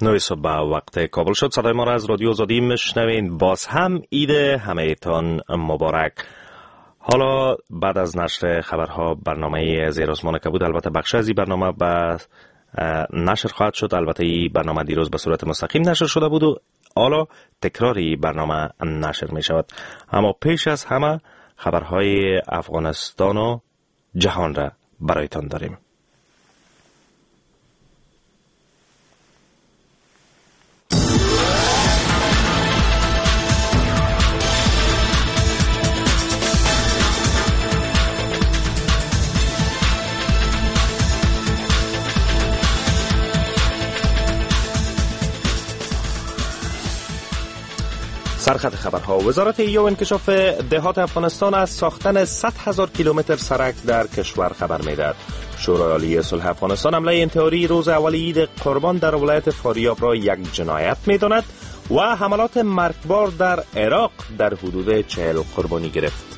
9 صبح وقت کابل شد. صدای ما را از رادیو آزادی میشنوین. باز هم عید همه‌تان مبارک. حالا بعد از نشر خبرها برنامه زیرآسمان که بود، البته بخش از این برنامه به نشر خواهد شد. البته این برنامه دیروز به صورت مستقیم نشر شده بود و حالا تکراری برنامه نشر می شود. اما پیش از همه خبرهای افغانستان و جهان را برایتان داریم. سرخط خبرها. وزارت ایجاد و انکشاف دهات افغانستان از ساختن 100,000 کیلومتر سرک در کشور خبر می‌دهد. شورای عالی صلح افغانستان حمله انتحاری روز اول عید قربان در ولایت فاریاب را یک جنایت می‌داند و حملات مرگبار در عراق در حدود 40 قربانی گرفت.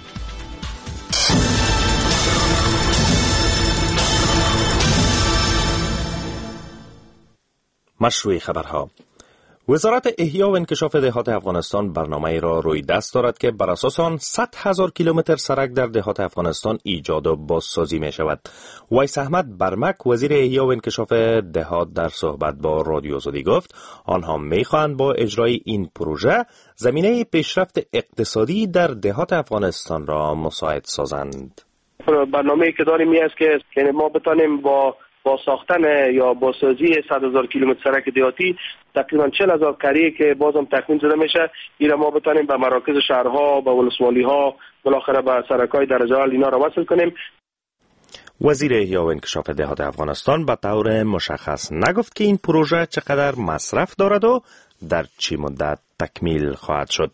مشروع خبرها. وزارت احیا و انکشاف دهات افغانستان برنامه را روی دست دارد که بر اساس آن 100,000 کیلومتر سرک در دهات افغانستان ایجاد و بازسازی می شود. ویس احمد برمک وزیر احیا و انکشاف دهات در صحبت با رادیو آزادی گفت آنها می خواهند با اجرای این پروژه زمینه پیشرفت اقتصادی در دهات افغانستان را مساعد سازند. برنامه‌ای که داریم این است که ما بتانیم با ساختن یا با سازی 100,000 کیلومتر سرک دهاتی تقریبا 40,000 کاری که بازم تکمیل شده میشه، این ما بتانیم به مراکز شهرها، به ولسوالی‌ها، بالاخره به سرک‌های درجه اول اینا را وصل کنیم. وزیر احیا و انکشاف دهات افغانستان به طور مشخص نگفت که این پروژه چقدر مصرف دارد و در چه مدت تکمیل خواهد شد.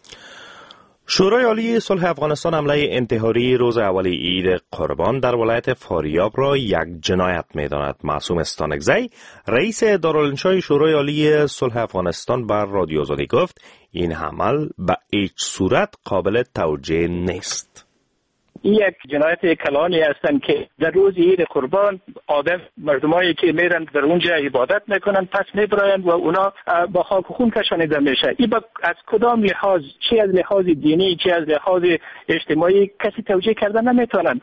شورای عالی صلح افغانستان حمله انتحاری روز اول عید قربان در ولایت فاریاب را یک جنایت می‌داند. معصوم استانکزی رئیس دارالانشای شورای عالی صلح افغانستان بر رادیو آزادی گفت این عمل به هیچ صورت قابل توجیه نیست. یک جنایت کلانی هستند که در روز عید قربان مردمایی که میرن در اونجا عبادت میکنن پس میبرایند و اونا با خاک و خون کشانیده میشه. این از کدام لحاظ، چه از لحاظ دینی چه از لحاظ اجتماعی کسی توجیه کرده نمیتونن.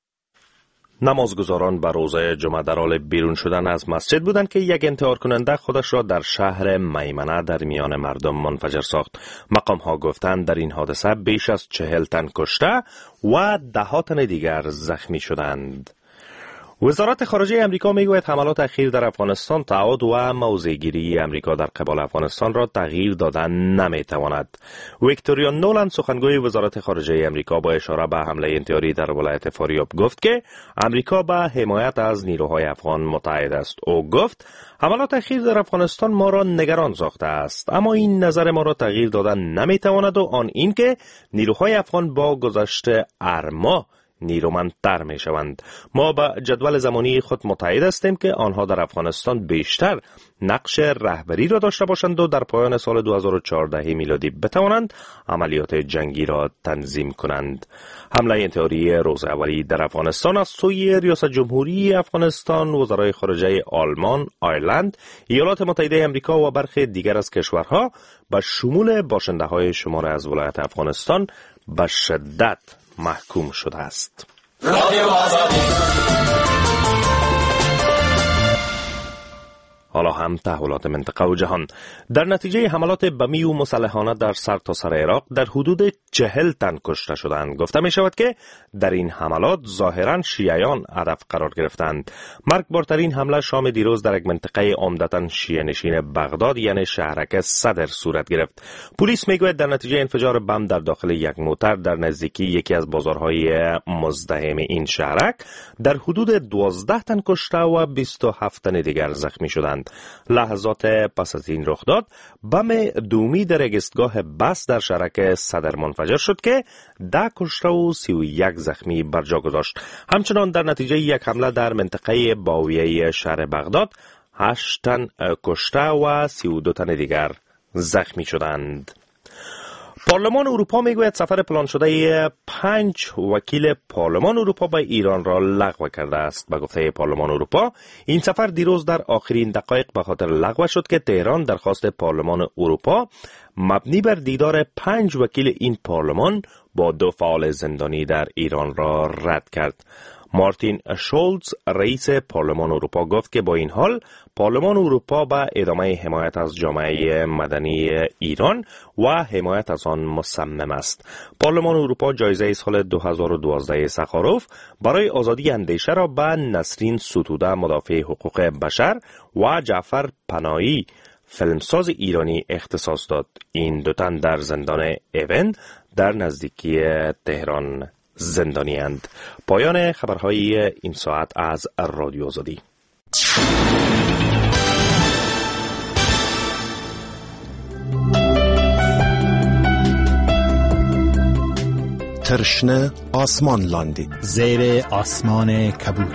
نمازگزاران به روزه جمعه در حال بیرون شدن از مسجد بودند که یک انتحار کننده خودش را در شهر میمنه در میان مردم منفجر ساخت. مقام ها گفتند در این حادثه بیش از 40 تن کشته و 10 تن دیگر زخمی شدند. وزارت خارجه امریکا میگوید حملات اخیر در افغانستان تعهد و موضع‌گیری امریکا در قبال افغانستان را تغییر دادن نمیتواند. ویکتوریا نولند سخنگوی وزارت خارجه امریکا با اشاره به حمله انتحاری در ولایت فاریاب گفت که امریکا به حمایت از نیروهای افغان متحد است. او گفت حملات اخیر در افغانستان ما را نگران ساخته است، اما این نظر ما را تغییر دادن نمیتواند و آن این که نیروهای افغان با گذشت ارما نیرومندتر می شوند. ما به جدول زمانی خود متحد هستیم که آنها در افغانستان بیشتر نقش رهبری را داشته باشند و در پایان سال 2014 میلادی بتوانند عملیات جنگی را تنظیم کنند. حمله انتحاری روز اولی در افغانستان از سوی ریاست جمهوری افغانستان، وزرای خارجه آلمان، آیرلند، ایالات متحده آمریکا و برخی دیگر از کشورها به شمول باشنده‌های شمار از ولایت افغانستان به شدت محکوم شده است. حالا هم تحولات منطقه و جهان. در نتیجه حملات بمی و مسلحانه در سرتاسر عراق در حدود 40 تن کشته شدند. گفته می شود که در این حملات ظاهرا شیعیان هدف قرار گرفتند. مرگبارترین حمله شام دیروز در یک منطقه عمدتاً شیعه نشین بغداد یعنی شهرک صدر صورت گرفت. پلیس میگوید در نتیجه انفجار بم در داخل یک موتر در نزدیکی یکی از بازارهای مزدحم این شهرک در حدود 12 تن کشته و 27 تن دیگر زخمی شدند. لحظات پس از این رخ داد بم دومی در یک ایستگاه بس در شهرک صدر منفجر شد که 10 کشته و 31 زخمی بر جا گذاشت. همچنان در نتیجه یک حمله در منطقه باویه شهر بغداد 8 تن کشته و 32 تن دیگر زخمی شدند. پارلمان اروپا میگوید سفر پلان شده 5 وکیل پارلمان اروپا به ایران را لغو کرده است. به گفته پارلمان اروپا این سفر دیروز در آخرین دقایق به خاطر لغو شد که تهران درخواست پارلمان اروپا مبنی بر دیدار 5 وکیل این پارلمان با 2 فعال زندانی در ایران را رد کرد. مارتین شولز رئیس پارلمان اروپا گفت که با این حال پارلمان اروپا به ادامه حمایت از جامعه مدنی ایران و حمایت از آن مصمم است. پارلمان اروپا جایزه سال 2012 سخاروف برای آزادی اندیشه را به نسرین ستوده مدافع حقوق بشر و جعفر پناهی فیلمساز ایرانی اختصاص داد. این 2 تن در زندان ایون در نزدیکی تهران زندانی اند. پایان خبرهای این ساعت از رادیو آزادی. ترشنه آسمان لاندی زیر آسمان کبود.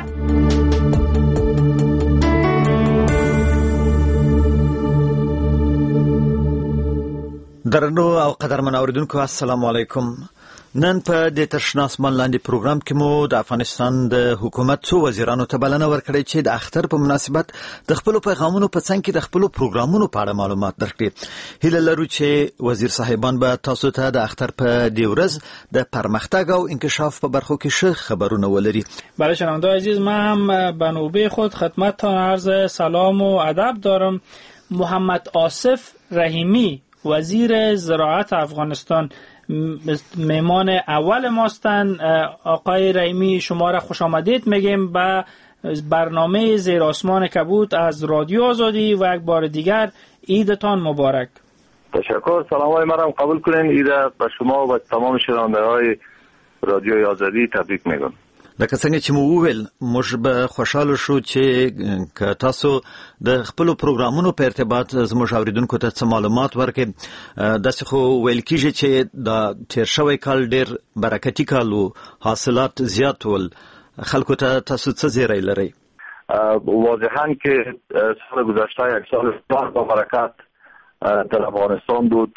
درنو او قدرمن اوریدونکو السلام علیکم. نن په د ترشنه آسمان لاندې پروګرام کې مو د افغانستان د حکومت څو وزیرانو ته بلنه ورکړې چې د اختر په مناسبت د خپل پیغامونو په څنګ کې د خپل پروګرامونو په اړه معلومات درکړي. هیله لرو چې وزیر صاحبان به تاسو ته د اختر په دې ورځ د پرمختګ او انکشاف په برخو کې ښه خبرونه ولري. برای شنونده‌های عزیز من هم به نوبه خود خدمتتان عرض سلام و ادب دارم. محمد آصف رحیمی وزیر زراعت افغانستان مهمان اول ماستن. آقای رحیمی شما را خوش آمدید میگیم به برنامه زیر آسمان کبود از رادیو آزادی و یک بار دیگر عیدتان مبارک. تشکر. سلامای مرا قبول کنین. عید به شما و تمام شنونده‌های رادیو آزادی تبریک میگم. لکه څنګه چې مو وویل موږ به خوشاله شو چې تاسو د خپل پروګرامونو په ارتباط زموږ اوریدونکو ته څه معلومات ورکړئ. داسې خو ویل کېږي چې د تیر شوی کال ډېر برکتي کال و، حاصلات زیات ول. خلکو ته تاسو څه زیری لرئ؟ واضحاً که سال گذشته یک سال با برکت در افغانستان بود.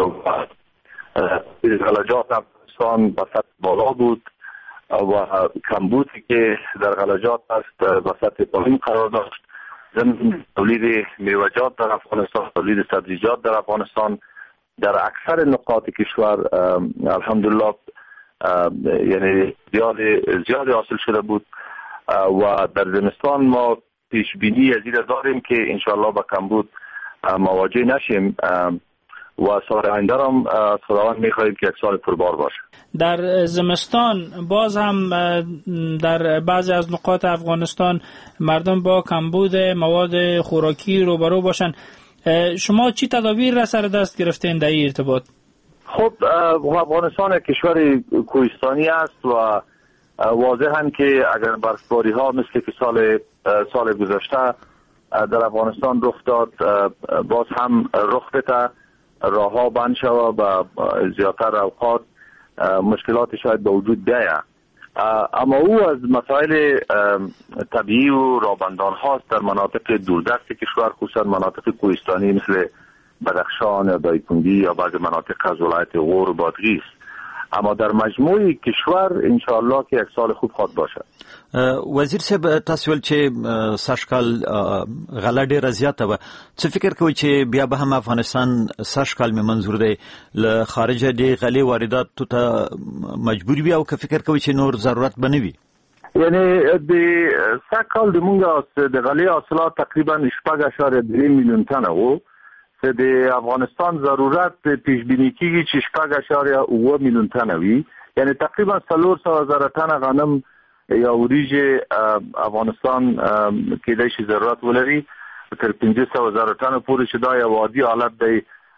غلجات افغانستان به سطح بالا بود و کمبودی که در غلجات است به سطح پایین قرار داشت. ضمن تولید میوه‌جات در افغانستان، تولید سبزیجات در افغانستان در اکثر نقاط کشور الحمدلله یعنی زیاد حاصل شده بود و در زمستان ما پیش بینی از این داریم که انشاءالله با کمبود مواجه نشیم و سال آینده هم خداوند می‌خواهیم که یک سال پربار باشه. در زمستان باز هم در بعضی از نقاط افغانستان مردم با کمبود مواد خوراکی روبرو باشن. شما چی تدابیر را سر دست گرفتین در این ارتباط؟ خب افغانستان کشور کوهستانی است و واضحاً که اگر برفباری ها مثل که سال گذشته در افغانستان رخ داد باز هم رخ بده، راه ها بند شود و زیادتر اوقات مشکلات شاید به وجود بیاید. اما او از مسائل طبیعی و رابندان هاست در مناطق دوردست کشور، خصوصا مناطق کوهستانی مثل بدخشان یا دایکنڈی یا بعض مناطق از ولایت غور و بادغیس. اما در مجموع کشور انشاءالله که یک سال خوب خواهد باشد. وزیر صاحب تاسو ول چې ساشکال غلا ډیره زیاته و، څه فکر کوئ چې بیا به هم افغانستان ساشکال می منظور دی له خارجه دی غلې وارداتو ته مجبور وي او که فکر کوئ چې نور ضرورت بنوي؟ یعنی د ساشکال د مونږه د غلې حاصلات تقریبا 8.3 میلیون تنه وو چې د افغانستان ضرورت پیش بینی کیږي چې 8.8 میلیون تنه وي. یعنی تقریبا 400,000 تنه غنم یا وریجه افغانستان کېدای شي ضرورت ولري تر 500,000 تنه پورې چې دا یو عادي حالت دی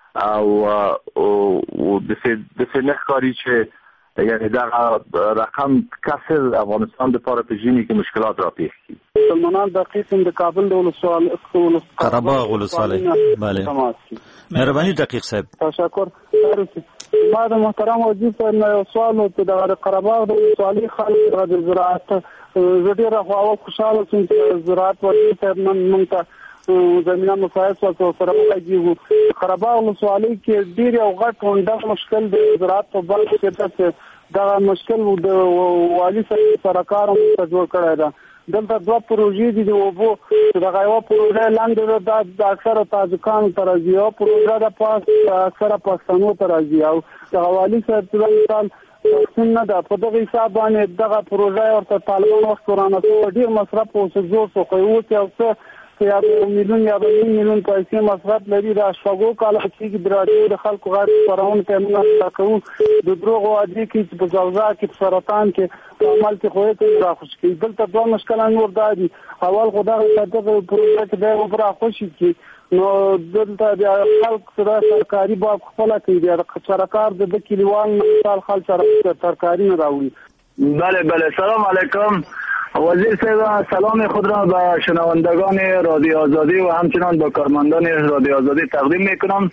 او د څه نه ښکاري چې یعنی دا رقم کسر افغانستان د پاره پیژني کې مشکلات را پیښ کړي. مسلمانان د قسم د کابل د ولسوالۍ قره باغ ولسوالۍ. بله مهرباني دقیق صاحب. تشکر. ما د محترم وزیر صاحب سوال ته د قره باغ د ولسوالۍ خلک د زراعت زه ډېره خوشاله شوم چې زراعت وزیر صاحب نن موږ ته زمينه مساعد او سره راځي قرباغ ولسوالۍ کې ډیر یو غټ ونده مشکل د زراعت په برخه کې دا مشکل د والي سره کار جوړ کړی دا دلته دوه پروژې دي او بو دا یو پروژه لاندې د اکثره تاجکان تر یو پروژه د پاس اکثره پښتنو تر یو د والي سره څنګه دا په دغه حساب باندې دغه پروژه ورته طالبان وخت ورانه ډیر مصرف او زور سو خو یو څه یا میلیون یا 2 میلیون پیسې مصرف لري دا شپږو کال کې درادي د خلکو غاړي پرون تمنا تکو د دروغ وادي کې په ځوزا کې سرطان کې عمل کې خوې ته راخص کې دلته دوه مشکلات نور دادي اول خدای دغه پروژه کې د اوپر خوشي کې نو دلته د خلک سره سرکاري باب خپل کوي د سرکار د کلیوان مثال خلک سره سرکاري نه راوړي. بله سلام علیکم وزیر صاحب، سلام خود را به شنوندگان رادیو آزادی و همچنان به کارمندان رادیو آزادی تقدیم میکنم.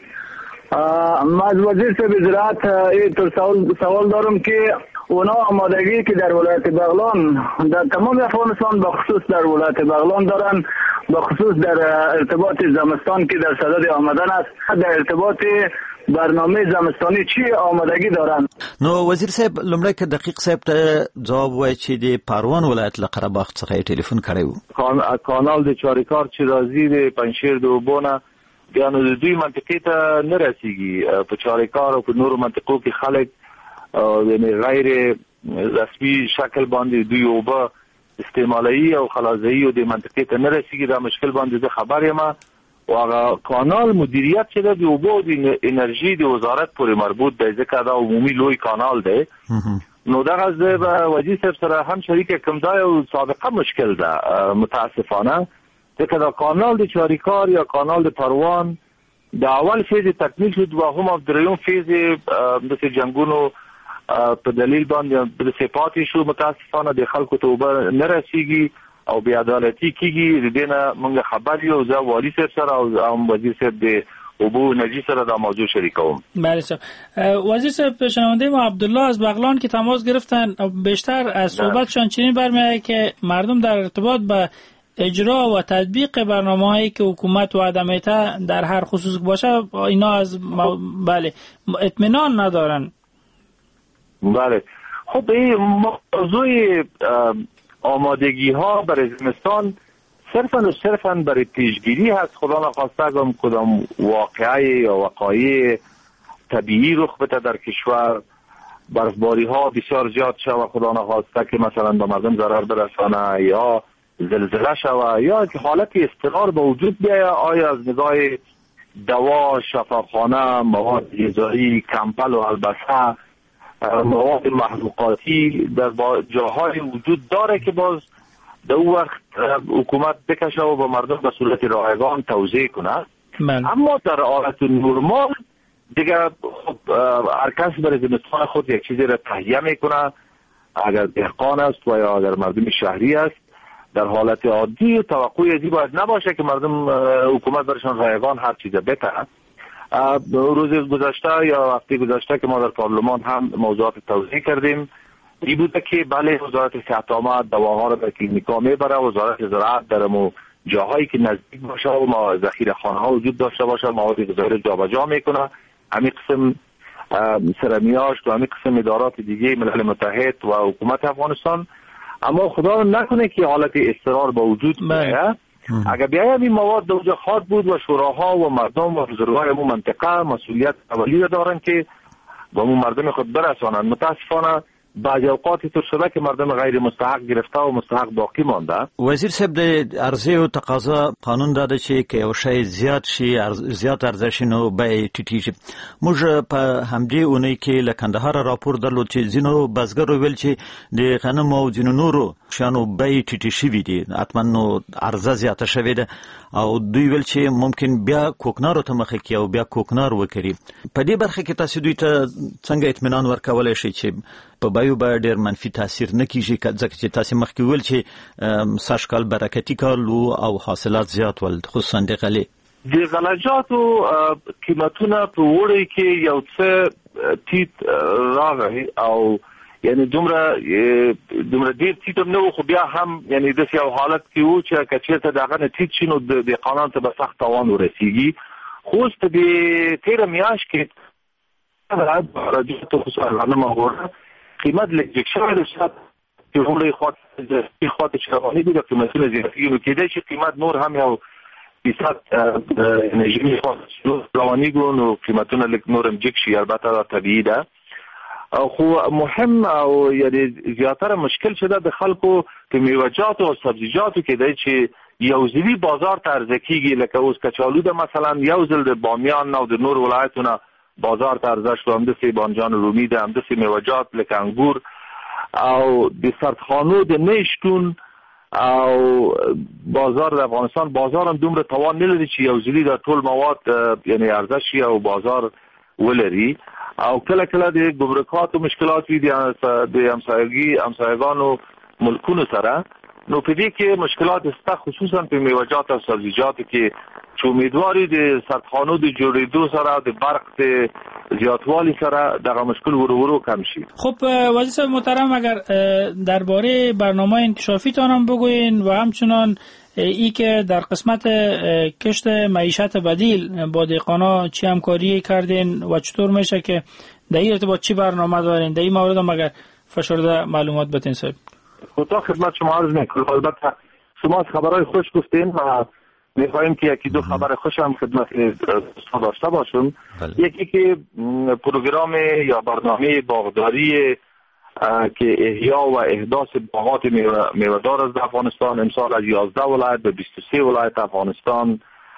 من از وزیر صاحب زراعت این سوال دارم که اونا آمادگی که در ولایت بغلان در تمام افغانستان به خصوص در ولایت بغلان دارن، به خصوص در ارتباط زمستان که در صدد آمدن است، در ارتباط برنامه زمستانی چی آمادگی دارن؟ نو وزیر صاحب لمړی که دقیق صاحب ته جواب وای چې د پروان ولایت له قره باغ څخه ټلیفون کړی و کانال د چاریکار چې راځي د پنځشیر د اوبونه بیا نو د دوی منطقې ته نه رسیږي. په چاریکار او په نورو منطقو کې خلک د غیر رسمي شکل باندې دوی اوبه استعمالي او خلاصي او د منطقې ته نه رسیږي. دا مشکل باندې خبر یم او هغه کانال مدیریت چې د اوبو د انرژي د وزارت پورې مربوط دی ځکه دا عمومي لوی کانال دی. نو دا غزه به وزیر صاحب سره هم شریک کوم دا یو سابقه مشکل ده متاسفانه ځکه دا کانال د چاریکار یا کانال د پروان د اول فیز تکمیل شد و هم د دریم فیز د جنگونو په دلیل باندې د صفاتي شو متاسفانه د خلکو ته اوبه نه رسیږي او بی عدالتي کیږي. د دینه موږ خبر یو ځا والی صاحب سره او وزیر صاحب د اوبو انرژی سره دا موضوع شریکوم. بله صاحب. وزیر صاحب شنونده ما عبدالله از بغلان که تماس گرفتن بیشتر از صحبتشان چنین برمیآید که مردم در ارتباط با اجرا و تطبیق برنامه‌هایی که حکومت وعده میده در هر خصوص باشه اینا از بله اطمینان ندارن. بله خب این موضوع آمادگی ها برای زمستان صرفاً برای پیشگیری هست. خدا نخواسته اگر کدام واقعه یا وقایع طبیعی رخ بده در کشور، برفباری ها بسیار زیاد شود، خدا نخواسته که مثلا به مردم ضرر برسانه یا زلزله شود یا حالت اضطرار به وجود بیاید، آیا از نگاه دوا، شفاخانه، مواد غذایی، کمپل و البسه، مواد محروقاتی در جاهای وجود داره که باز در اون وقت حکومت بکشه و به مردم به صورت رایگان توزیع کنه. اما در حالت نرمال دیگه خب هر کس برای زمستان خود یک چیزی را تهیه میکنه، اگر دهقان است و یا اگر مردم شهری است. در حالت عادی توقعی ازی باید نباشه که مردم حکومت برشان رایگان هر چیز بده. روز گذشته یا هفته گذشته که ما در پارلمان هم موضوعات توضیح کردیم این بوده که بله وزارت صحت عامه دواها را به کلینیکا میبره، وزارت زراعت در جاهایی که نزدیک باشه و ذخیره خانه ها وجود داشته باشه مواد غذایی جابجا میکنه. همین قسم سرمیاشت و همین قسم ادارات دیگه ملل متحد و حکومت افغانستان. اما خدا نکنه که حالت اضطرار با وجود بیاید. اگر بیاید این مواد در اونجا خواهد بود و شوراها و مردم و بزرگان امون منطقه مسئولیت اولیه دارن که با امون مردم خود برسانند. متاسفانه بعضی اوقات طور شده که مردم غیر مستحق گرفته و مستحق باقی مانده. وزیر صاحب د عرضه او تقاضا قانون داده چې که یو شی زیات شي زیات ارزش نو به ټیټیږي. موږ په همدې اونۍ کې له کندهار راپور درلود چې ځینو بزګرو ویل چې د غنمو او ځینو نورو شیانو به ټیټې شوي دي، حتما نو عرضه زیاته شوې ده او دوی ویل چې ممکن بیا کوکنارو ته مخه کړي او بیا کوکنار وکړي. په دې برخه کې تاسو دوی ته څنګه اطمینان ورکولای شئ چې په بایو به ډېر منفي تاثیر نه کیږي ځکه چې تاسو مخکې ویل چې سږکال برکتي کال او حاصلات زیات ول خصوصا د غلې د غلجاتو قیمتونه په وړي کې یو څه ټیټ راغی او یعنی دومره ډیر ټیټ نه خو بیا هم یعنی د یو حالت کې وو چې کچېرته دغه ټیټ شینو د قانون ته به سخت تاوان ورسیږي. خو ست د تیر میاش کې راځي ته خصوصا غنمه ګوره قیمت لږ شوی د شات چې وړي خاطر شروانی دي د قیمتونو زیاتېږي کې د شي قیمت نور هم یو بیشتر انرژی خاطر روانی نو قیمتونه لږ نور هم جګ شي البته طبیعي ده. خو مهم او یعنی زیاتره مشکل شده د خلکو په میوه‌جات او سبزیجاتو کې دی چې یو ځلی بازار ته عرضه کیږي لکه اوس کچالو ده مثلا یو ځل د بامیان او د نور ولایتونو بازار ته عرضه شو هم د بانجان رومي ده هم د میوه‌جات لکه انګور او د سردخانو د نشتون او بازار د افغانستان بازار هم دومره توان نه لري چې یو ځلی د ټول مواد یعنی عرضه شي او بازار ولري او کله کله د ګمرکاتو مشکلات وي د همسایگانو ملکونو سره. نو په دې کې مشکلات شته خصوصا په میوه‌جات او سبزیجاتو کې چې امیدواري د سردخانو د جوړېدو سره د برق د زیاتوالي سره دغه مشکل ورو کم شي. خب وزیر محترم اگر درباره برنامه انکشافیتان هم بگوین و همچنان ای که در قسمت کشت معیشت بدیل با دهقانا چی همکاری کردین و چطور میشه که در این ارتباط چی برنامه دارین؟ در این مورد هم اگر فشرده معلومات بتین صاحب. خدا خدمت شما عرض میکنم. البته شما خبرهای خوش گفتین و میخوایم که یکی دو خبر خوش هم خدمت داشته باشم. یکی که پروگرام یا برنامه باغداری که احیا و احداث باغات میوه‌دار از افغانستان امسال از 11 ولایت به 23 ولایت افغانستان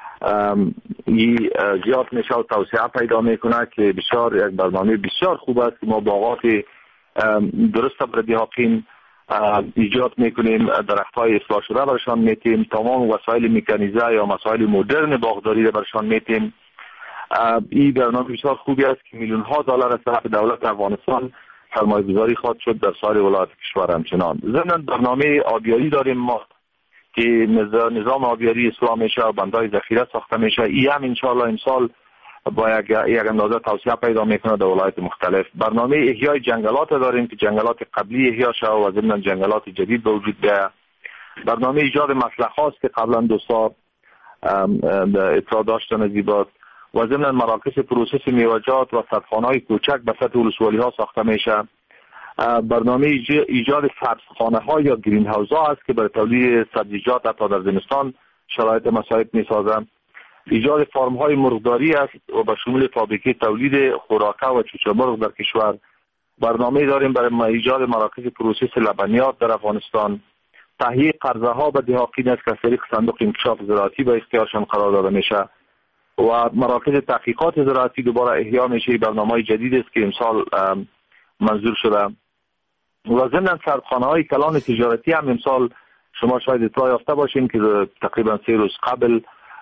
زیاد میشه و توسعه پیدا میکنه که بسیار یک برنامه بسیار خوب است که ما باغات درست برای دهقان ایجاد میکنیم، درخت‌های اصلاح شده برشان میتیم، تمام وسایل مکانیزه یا مسائل مدرن باغداری را برشان میتیم. این برنامه بسیار خوبی است که میلیون ها دلار از طرف دولت افغانستان سرمایه‌گذاری خواهد شد در سایر ولایات کشور. همچنان ضمن برنامه آبیاری داریم ما که نظام آبیاری اصلاح میشه و بندهای ذخیره ساخته میشه. این هم انشالله امسال با یک اندازه توسعه پیدا میکنه در ولایات مختلف. برنامه احیای جنگلات داریم که جنگلات قبلی احیا شود و ضمن جنگلات جدید به وجود بیاید. برنامه ایجاد مسلخ هاست که قبلا دوستا اطلاع داشتن زیبات و ضمن مراکز پروسس میوه‌جات و سردخانه‌های کوچک به سطح ولسوالی ها ساخته میشه. برنامه ایجاد سبزخانه ها یا گرین هاوس ها است که برای تولید سبزیجات حتی در زمستان شرایط مساعد میسازند. ایجاد فارم های مرغداری است و به شمول فابریکه تولید خوراکه و چوچه مرغ در کشور. برنامه داریم برای ایجاد مراکز پروسس لبنیات در افغانستان. تهیه قرضه ها به دهقان است که از طریق صندوق انکشاف زراعتی به اختیارشان قرار داده میشه و مراکز تحقیقات زراعتی دوباره احیا میشه. برنامه جدید است که امسال منظور شده و ضمن سردخانه های کلان تجارتی هم امسال شما شاید اطلاع یافته باشین که تقریبا 3 روز قبل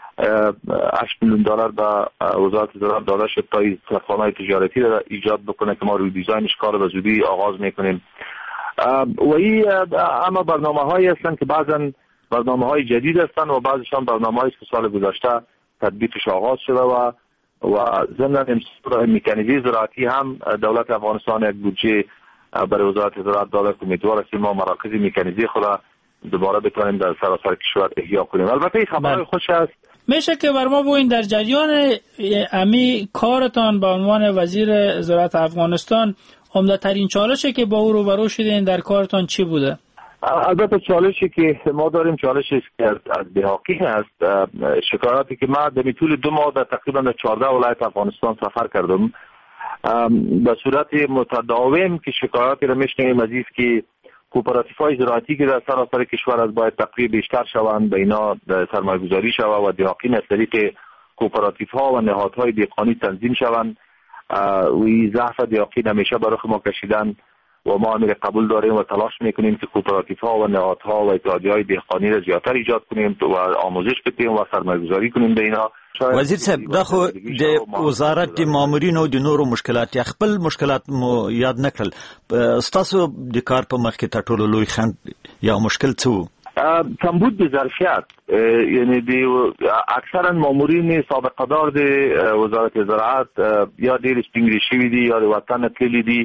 8 میلیون دلار به وزارت زراعت داده شد تا این سردخانه تجارتی را ایجاد بکنه که ما روی دیزاینش کار به زودی آغاز میکنیم. و این اما برنامه هایی هستند که بعضا برنامه های جدید هستند و بعضشان برنامه هایی که سال گذشته تطبیقش آغاز شده و ضمن مکانیزه زراعتی هم دولت افغانستان یک بودجه برای وزارت زراعت داده که امیدوار هستیم ما مراکز مکانیزه خود دوباره بتونیم در سراسر کشور احیا کنیم. البته این خبرهای خوش است. میشه که بر ما بگوین در جریان امی کارتان به عنوان وزیر زراعت افغانستان عمده‌ترین چالشی که با او روبرو شدین در کارتان چی بوده؟ البته چالشی که ما داریم چالشی که از دهقان است. شکایاتی که ما در طول 2 ماه در تقریبا 14 ولایت افغانستان سفر کردم به صورت متداوم که شکایاتی را میشنویم از این که کوپراتیف‌های زراعتی که در سراسر کشور از باید تقریبا بیشتر شوند، به اینا سرمایه‌گذاری شود و دهقان از طریق کوپراتیف‌ها و نهادهای دهقانی تنظیم شوند. و این ضعف دهقان همیشه برای ما کشیدن و ما امیر قبول داریم و تلاش میکنیم که کوپراتیف‌ها و نهادها و اتحادیه‌های دهقانی را زیاتر ایجاد کنیم و آموزش بدیم و سرمایه‌گذاری کنیم به اینا. وزیر صاحب دا خو د وزارت د مامورینو د نورو مشکلات یا خپل مشکلات مو یاد نکړل. ستاسو د کار په مخ کې تر ټولو لوی خنډ یا مشکل څه و؟ کمبود د ظرفیت، یعنی د اکثرا مامورین سابقه دار د وزارت زراعت یا ډیر سپینګری شوي دي یا د وطن تللی دي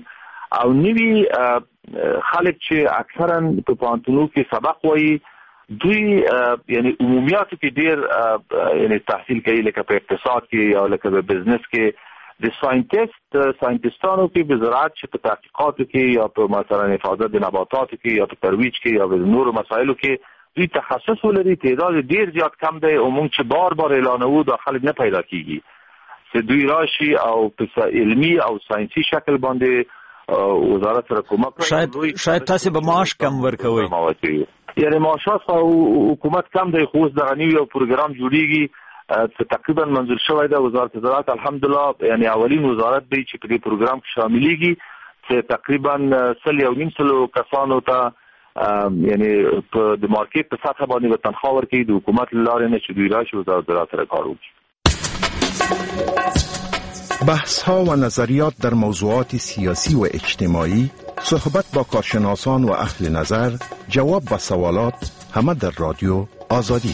او نوی خلک چې اکثرا په پوهنتونونو کې سبق وایي دوی یعنی عمومیاتو کې ډیر یعنی تحصیل کوي لکه په اقتصاد کې یا لکه په بزنس کې د ساينټیستانو کې په زراعت چې په تحقیقاتو کې یا په مثلا حفاظت د نباتاتو کې یا په ترویج کې یا په نورو مسایلو کې دوی تخصص ولري تعداد ډیر زیات کم دی او موږ چې بار اعلانوو داخل نه پیدا کیږي چې دوی راشي او په علمی او ساينسي شکل باندې وزارت سره کومک کوي شاید تاسو به معاش کم ورکوي یعنی معاشات او حکومت کم دی خو د غنی یو پروګرام جوړیږي تقریبا منظور شوی دی وزارت زراعت الحمدلله یعنی اولین وزارت دی چې په دې پروګرام کې شاملېږي چې تقریبا 3.5 کسانو ته یعنی په د مارکیټ په سطح باندې به تنخواه ورکړي د حکومت لارې نه چې دوی راشي وزارت زراعت سره کار وکړي. بحث ها و نظریات در موضوعات سیاسی و اجتماعی، صحبت با کارشناسان و اهل نظر، جواب و سوالات، همه در رادیو آزادی.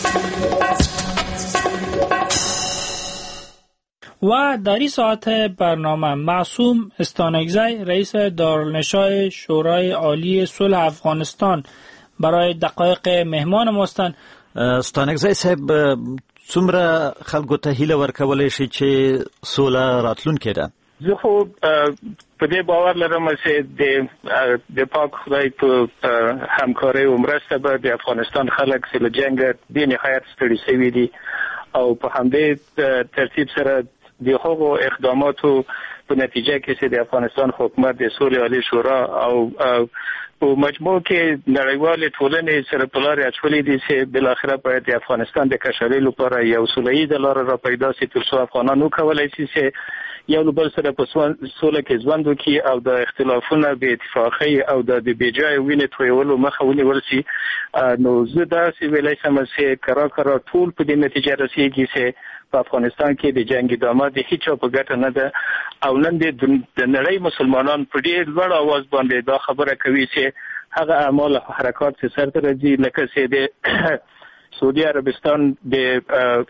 و در این ساعت برنامه معصوم استانکزی رئیس دارالنشای شورای عالی صلح افغانستان برای دقایق مهمان ماستن. استانکزی صاحب څومره خلکو ته هیله ورکولای شي چې سوله راتلونکې ده؟ زه خو په دې باور لرم چې د پاک خدای په همکارۍ او مرسته به د افغانستان خلک چې له جنګ بې نهایت ستړي شوي دي او په همدې ترتیب سره د هغو اقداماتو په نتیجه کې چې د افغانستان حکومت د صلح عالی شورا او په مجموع کې نړیوال ټولنې سره په لارې اچولې دي چې بالاخره باید د افغانستان د کشالۍ لپاره یو سوله‌ییزه لار را پیدا شي تر څو افغانان وکولای شي چې یو بل سره په سوله کې ژوند وکړي او د اختلافونو به اتفاقي او د بېځایه وینې تویولو مخه ونیول شي. نو زه داسې ویلی شم چې کرا ټول په دې نتیجه رسېږي چې په افغانستان کې د جنګ ادامه د هیڅ په ګټه نه ده او نن د نړۍ مسلمانان په ډېر لوړ آواز باندې دا خبره کوي چې هغه اعمال او حرکات چې سرته راځي لکه چې د سعودي عربستان د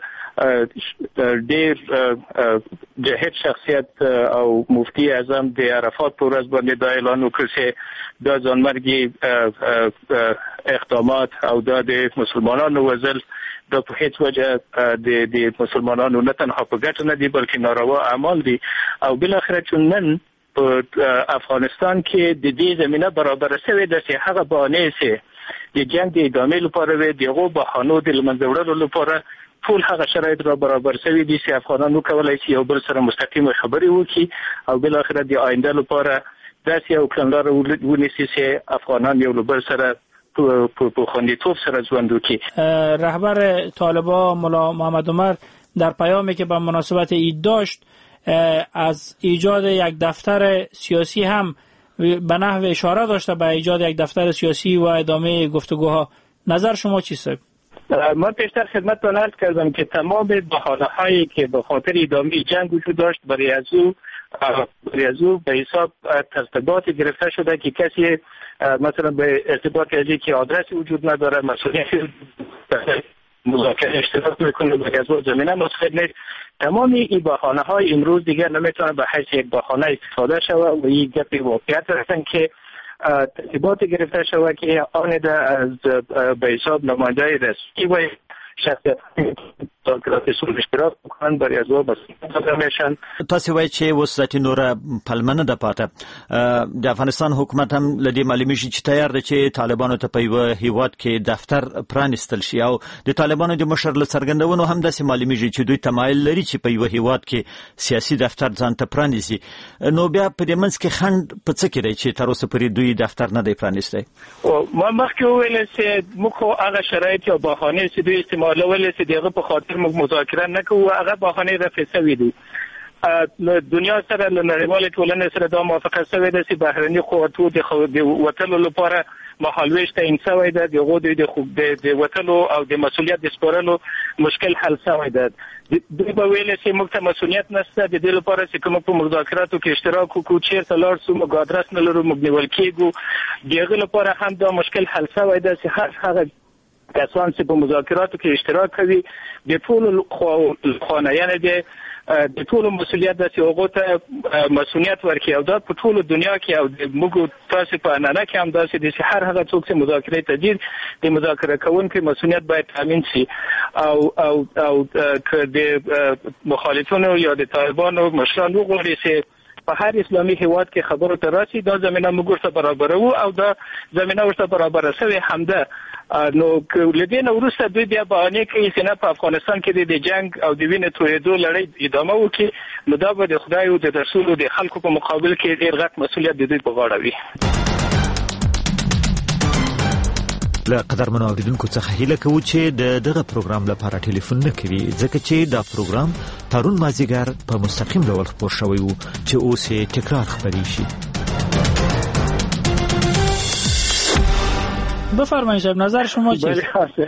ډېر جهاد شخصیت او مفتی اعظم د عرفات پر ورځ باندې دا اعلان وکړ چې دا ځانمرګي اقدامات او د مسلمانانو وزل دا په هیڅ وجه د مسلمانانو نه تنها په ګټه نه دي بلکې ناروا اعمال دي او بالاخره چې نن په افغانستان کې د دې زمينه برابر شوې ده چې هغه باندې چې د جنگ د ادامې لپاره وي دغه بهانو د لمنځوړلو لپاره ټول هغه شرایط را برابر شوي دي چې افغانانو کولای شي یو بل سره مستقیم خبرې وکړي او بالاخره د آینده لپاره داسې یو کړنلار ونیسي چې افغانان یو بل سره په خوندیتوب سره ژوند وکړي. رهبر طالبان ملا محمد عمر در پیامی که به مناسبت عید داشت از ایجاد یک دفتر سیاسی هم به نحو اشاره داشته به ایجاد یک دفتر سیاسی و ادامه گفتگوها. نظر شما چیست؟ من پیشتر خدمتتان عرض کردم که تمام بهانه‌هایی که به خاطر ادامه جنگ وجود داشت برای از او به حساب ترتیبات گرفته شده که کسی مثلا به ارتباط از که آدرسی وجود نداره مسئولیت مذاکره اشتراک میکنه و از زمینه مسخر نیست. تمام این بهانه‌های امروز دیگر نمیتونه به حیث یک بهانه استفاده شود و این گپ واقعیت هستن که ترتیبات گرفته شود که آن از به حساب نماینده رسمی و شخصیت اشتراک بکنن برای از او بسیار میشن. تاسو وایي چې وساتي نور پلمنه د پاته د افغانستان حکومت هم لدی معلومي شي چې تیار دی چې طالبانو ته په یو هیواد کې دفتر پرانستل شي او د طالبانو د مشر له څرګندونو هم داسې معلومي شي چې دوی تمایل لري چې په یو هیواد کې سیاسي دفتر ځان ته پرانیزي. نو بیا په دې منځ کې خند په څه کې دی چې تر اوسه پورې دوی دفتر نه دی پرانیستی؟ ما مخکې وویل چې موږ هغه شرایط یا بهانې چې دوی استعمالول چې دغه په خاطر موږ مذاکره نکوو هغه بهانې رفع شوي دي. دنیا سره له نړیوالې ټولنې سره دا موافقه شوې ده چې بهرني قوتو د وتلو لپاره مهالویش تعیین شوی ده د وتلو او د مسؤلیت د سپارلو مشکل حل شوی ده. دوی به ویل چې موږ ته مسؤلیت نشته د دې لپاره چې کوم په مذاکراتو کې اشتراک وکړو چیرته لاړ شو موږ آدرس نه لرو موږ نیول کېږو دغه لپاره هم دا مشکل حل شوی ده چې هغه کسان چې په مذاکراتو کې اشتراک کوي د ټول خانایان د ټول مسولیت د سیاغوت مسؤلیت ورکړي او دا په ټول دنیا کې او د موږ تاسو په انانه کې هم داسې د هر هغه څوک چې مذاکره تدیر د مذاکره کوونکو مسؤلیت باید تامین شي او که د مخالفانو یا د طالبانو مشران وغواړي چې په هر اسلامي هیواد کې خبرو ته راشي دا زمينه موږ ورته برابرو او دا زمينه ورته برابر شوی همده نو لدین وروسته دوی بیا بهانه کوي چې نه په افغانستان کې د جنگ او د وینې تویدو لړۍ ادامه وکړي نو دا به د خدای او د رسول او د خلکو په مقابل کې ډیر غټ مسؤلیت د دوی په غاړه وي. له قدرمنو اوریدونکو څخه هیله کوو چې دغه پروګرام لپاره ټلیفون نه کوي ځکه چې دا پروګرام پرون مازیګر په مستقیم ډول خپور شوی وو چې اوس یې تکرار خبري شي. بفرمایید شب نظر شما چیست؟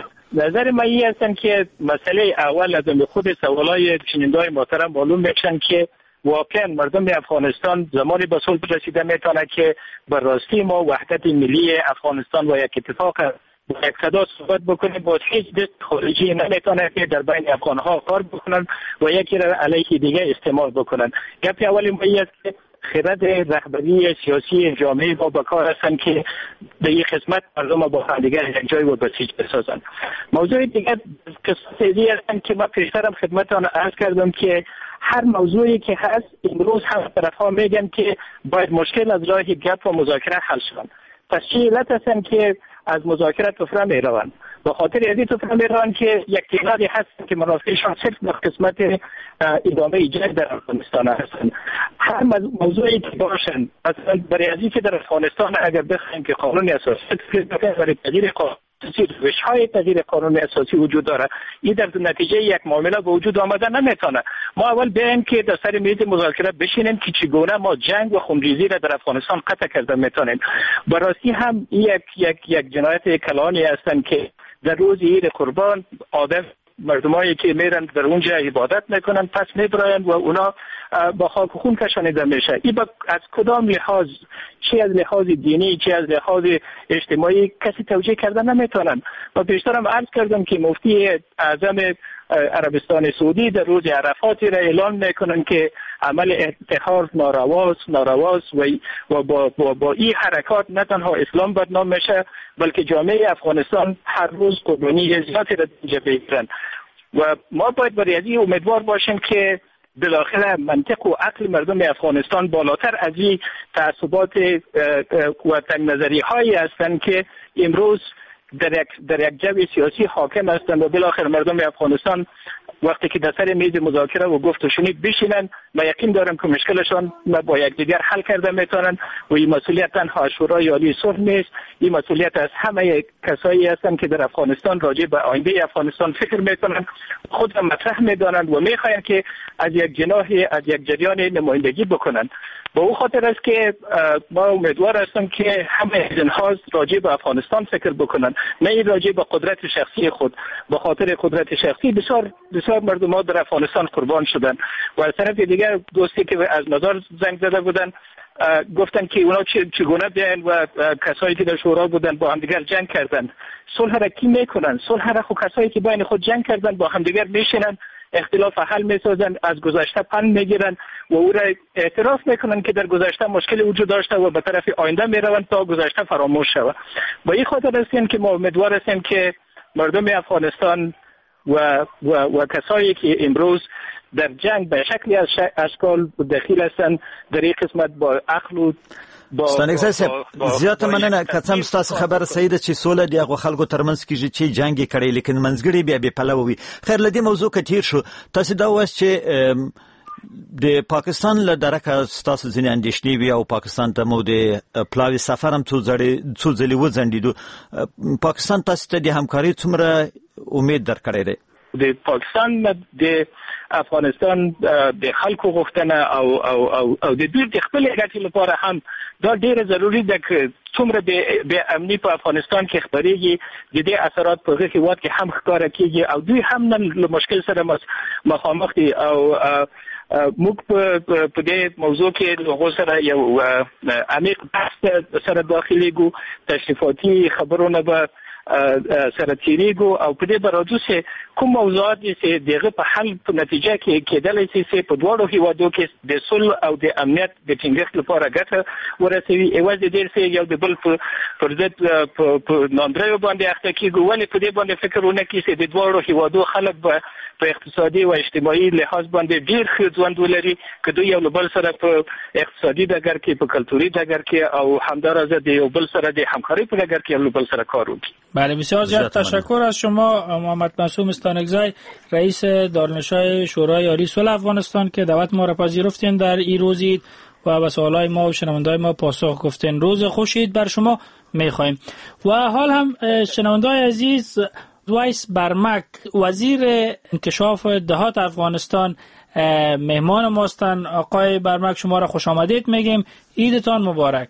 نظر من این هستن که مسئله اول از خود سوالای چنیندای محترم معلوم میشن که واقعا مردم افغانستان زمانی به صلح رسیده میتونه که به راستی ما وحدت ملی افغانستان و یک اتفاق با یک صدا صحبت بکنیم با هیچ دست خارجی نمیتونه که در بین افغانها کار بکنن و یکی را علیه دیگه استعمال بکنن. گپ اولی ما است که خرد رهبری سیاسی جامعه با بکار هستند که به این قسمت مردم با همدیگر یک جای و بسیج بسازند. موضوع دیگر قصصی هستند که ما پیشترم خدمتتان عرض کردم که هر موضوعی که هست امروز هم طرف‌ها میگن که باید مشکل از راه گپ و مذاکره حل شود. پس چه علت هستند که از مذاکره طرف میروند؟ به خاطر ازی طرف میروند که یک تعدادی هستند که منافعشان صرف در قسمت ادامه جنگ در افغانستان هستند. هر موضوعی که باشند مثلا برای ازی که در افغانستان اگر بخوایم که قانون اساسی برای تغییر قانون روش‌های تغییر قانون اساسی وجود داره این در نتیجه یک معامله به وجود آمده نمیتونه. ما اول بیایم که در سر میز مذاکره بشینیم که چگونه ما جنگ و خونریزی را در افغانستان قطع کرده میتونیم. براستی هم یک جنایت کلانی هستند که در روز عید قربان آدم مردمایی که میرن در اونجا عبادت میکنن پس میبراین و اونا با خاک و خون کشانیده میشه. این از کدام لحاظ چه از لحاظ دینی چه از لحاظ اجتماعی کسی توجیه کردن نمیتونن. و بیشترم عرض کردم که مفتی اعظم عربستان سعودی در روز عرفات را اعلان میکنن که عمل انتحار نارواست و با این حرکات نه تنها اسلام بدنام میشه بلکه جامعه افغانستان هر روز قربانی زیادی را اینجا بگیرن. و ما باید برای این امیدوار باشیم که بالاخره منطق و عقل مردم افغانستان بالاتر از این تعصبات و تنگ نظری هایی هستند که امروز در یک جو سیاسی حاکم هستند و بالاخره مردم افغانستان وقتی که در سر میز مذاکره و گفت و شنید بشینن من یقین دارم که مشکلشان با یکدیگر حل کرده میتونن و این مسئولیت تنها شورای عالی صلح نیست. این مسئولیت از همه کسایی هستند که در افغانستان راجع به آینده افغانستان فکر میکنن خود را مطرح میدانند و میخواهند که از یک جناحی از یک جریان نمایندگی بکنند. با او خاطر است که ما امیدوار هستم که همه جنها راجع به افغانستان فکر بکنند نه این راجع به قدرت شخصی خود. به خاطر قدرت شخصی بسیار مردم در افغانستان قربان شدن. و از طرف دیگر دوستی که از نظر زنگ زده بودن گفتن که اونا چگونه بیان و کسایی که در شورا بودن با همدیگر جنگ کردن. صلح را کی میکنن؟ صلح را خود کسایی که بین خود جنگ کردن با همدیگر میشینن اختلاف حل میسازن از گذشته پند میگیرن و او را اعتراف میکنن که در گذشته مشکل وجود داشته و به طرف آینده میروند تا گذشته فراموش شود. با این خاطر هستیم که ما امیدوار هستیم که مردم افغانستان و کسایی که امروز در جنگ به شکلی از اشکال دخیل هستند در این قسمت با عقل و زیاته مننه که څم ستاسو خبره صحیح ده چې سوله د هغو خلکو ترمنځ کېږي چې جنګ یې کړی لیکن منځګړي بیا بې پلوه وي. خیر له دې موضوع که تیر شو تاسو دا وایاست چې د پاکستان له درکه ستاسو ځینې اندېښنې وي او پاکستان ته مو د پلاوي سفر هم څو ځلې وځنډېدو. پاکستان تاسو ته د همکارۍ څومره امید درکړی دی؟ د پاکستان د افغانستان د خلکو غوښتنه او د دوی د خپل ګټې لپاره هم دا ډیره ضروری ده که څومره د امنی په افغانستان کې خبرېږي د دې اثرات په هغه هیواد کې هم ښکاره کیږي او دوی هم نن له مشکل سره مخامخ دي او موږ په دې موضوع کې له سره یو عمیق بحث سره داخليږو. تشریفاتي خبرونه به سره تیریږو او په دې برادو سه کوم موضوعات چې دغه په حل په نتیجه کې کېدل چې په دوړو هیوادو کې د صلح او د امنیت د ټینګښت لپاره ګټه ورسوي ایواز دې سه یو د بل پر ضد په ناندرو باندې اخته کېږي ولې په دې باندې فکرونه کې چې د دوړو هیوادو خلک په اقتصادي او اجتماعي لحاظ باندې ډیر ښه ژوند ولري که دوی یو بل سره په اقتصادي ډګر کې په کلتوري ډګر کې او همدارنګه د یو بل سره د همکارۍ په ډګر کې یو بل سره کار وکړي. بله بسیار زیاد تشکر از شما محمد معصوم استانکزی رئیس دارالنشای شورای عالی صلح افغانستان که دعوت ما را پذیرفتین در این روزید و به سوالای ما و شنوندای ما پاسخ گفتین. روز خوشید بر شما میخوایم. و حال هم شنوندای عزیز وایس برمک وزیر انکشاف دهات افغانستان مهمان ماستن. آقای برمک شما را خوش آمدید میگیم. عیدتان مبارک.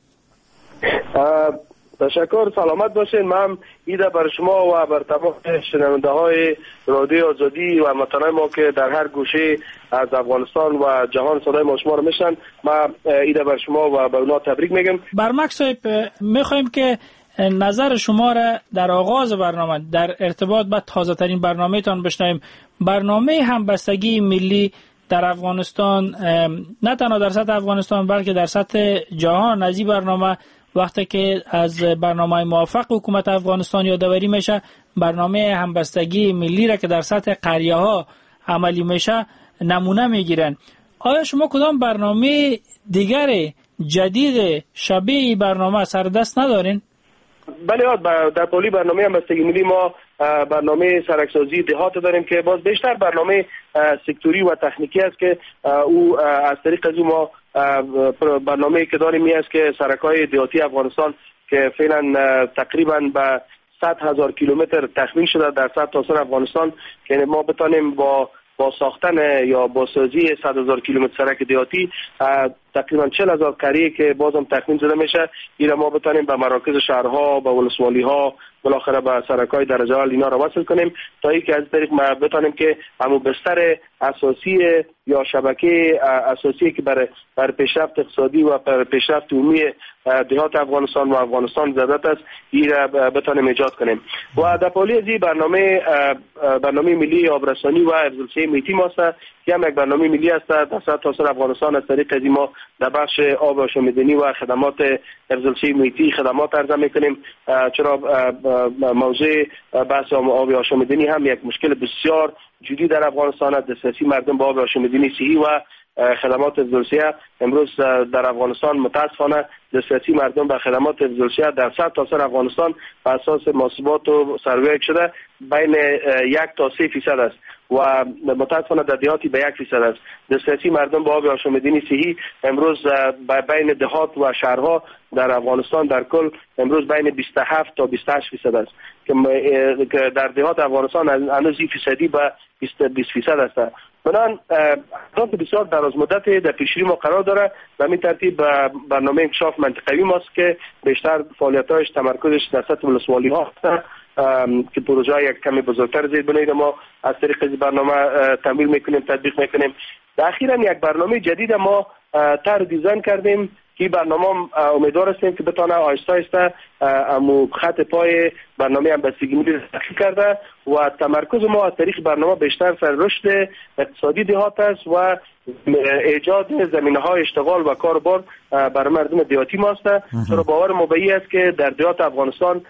تشکر سلامت باشین. من عید بر شما و بر تمام شنونده های رادیو آزادی و هموطنان ما که در هر گوشه از افغانستان و جهان صدای ما شما رو میشن. من عید بر شما و به اونا تبریک میگم. برمک صاحب میخوایم که نظر شما را در آغاز برنامه در ارتباط با تازه ترین برنامه تان بشنویم. برنامه همبستگی ملی در افغانستان نه تنها در سطح افغانستان بلکه در سطح جهان از این برنامه وقتی که از برنامه موافق حکومت افغانستان یادآوری میشه برنامه همبستگی ملی را که در سطح قریه ها عملی میشه نمونه میگیرن. آیا شما کدام برنامه دیگر جدید شبیه برنامه سر دست ندارین؟ بله در پولی برنامه همبستگی ملی ما برنامه سرکسازی دهات داریم که باز بیشتر برنامه سکتوری و تکنیکی است که او از طریق از ما برنامه که داریم می است که سرکای دهاتی افغانستان که فعلا تقریبا به 100,000 کیلومتر تخمین شده در سطح افغانستان که ما بتانیم با ساختن یا با سازی 100,000 کیلومتر سرک دهاتی تقریبا 40,000 قریه که بازم تخمین زده میشه اینا ما بتانیم به مراکز شهرها به ولسوالی ها بالاخره به سرکای درجه اول اینا را وصل کنیم تا اینکه از طریق ما بتانیم که همون بستر اساسی یا شبکه اساسی که برای پیشرفت اقتصادی و برای پیشرفت عمومی دهات افغانستان و افغانستان ضرورت است این را بتانیم ایجاد کنیم. و در پالی از این برنامه ملی آبرسانی و افزایش محیطی ما است که هم یک برنامه ملی است در سطح افغانستان از طریق از ما در بخش آب آشامیدنی و خدمات افزایش محیطی خدمات عرضه میکنیم. چرا موضوع بحث آب آشامیدنی هم یک مشکل بسیار جدی در افغانستان است. دسترسی مردم به آب آشامیدنی صحی و خدمات افزایشیه امروز در افغانستان متاسفانه دسترسی مردم به خدمات افزایشیه در سطح افغانستان بر اساس محاسبات و سروی شده بین 1 تا 3% است و متاسفانه در دهاتی به 1% است. دسترسی مردم به آب آشامیدنی صحی امروز بین دهات و شهرها در افغانستان در کل امروز بین 27 تا 28% است که در دهات افغانستان هنوز 10% به 20% است. بنان اهداف بسیار دراز مدت در پیشروی ما قرار داره و همین ترتیب برنامه انکشاف منطقوی ماست که بیشتر فعالیت‌هاش تمرکزش در سطح ولسوالی ها هست که پروژه یک کمی بزرگتر زید بنید ما از طریق این برنامه تمویل میکنیم تطبیق میکنیم. در اخیراً یک برنامه جدید ما طرح دیزاین کردیم که برنامه امیدوار هستیم که بتونه آهسته آهسته خط پای برنامه همبستگی ملی تحقیق کرده و تمرکز ما از طریق برنامه بیشتر سر رشد اقتصادی دهات است و ایجاد زمینه‌های اشتغال و کاربار برای مردم دهاتی ماست. چرا باور ما به این است که در دهات افغانستان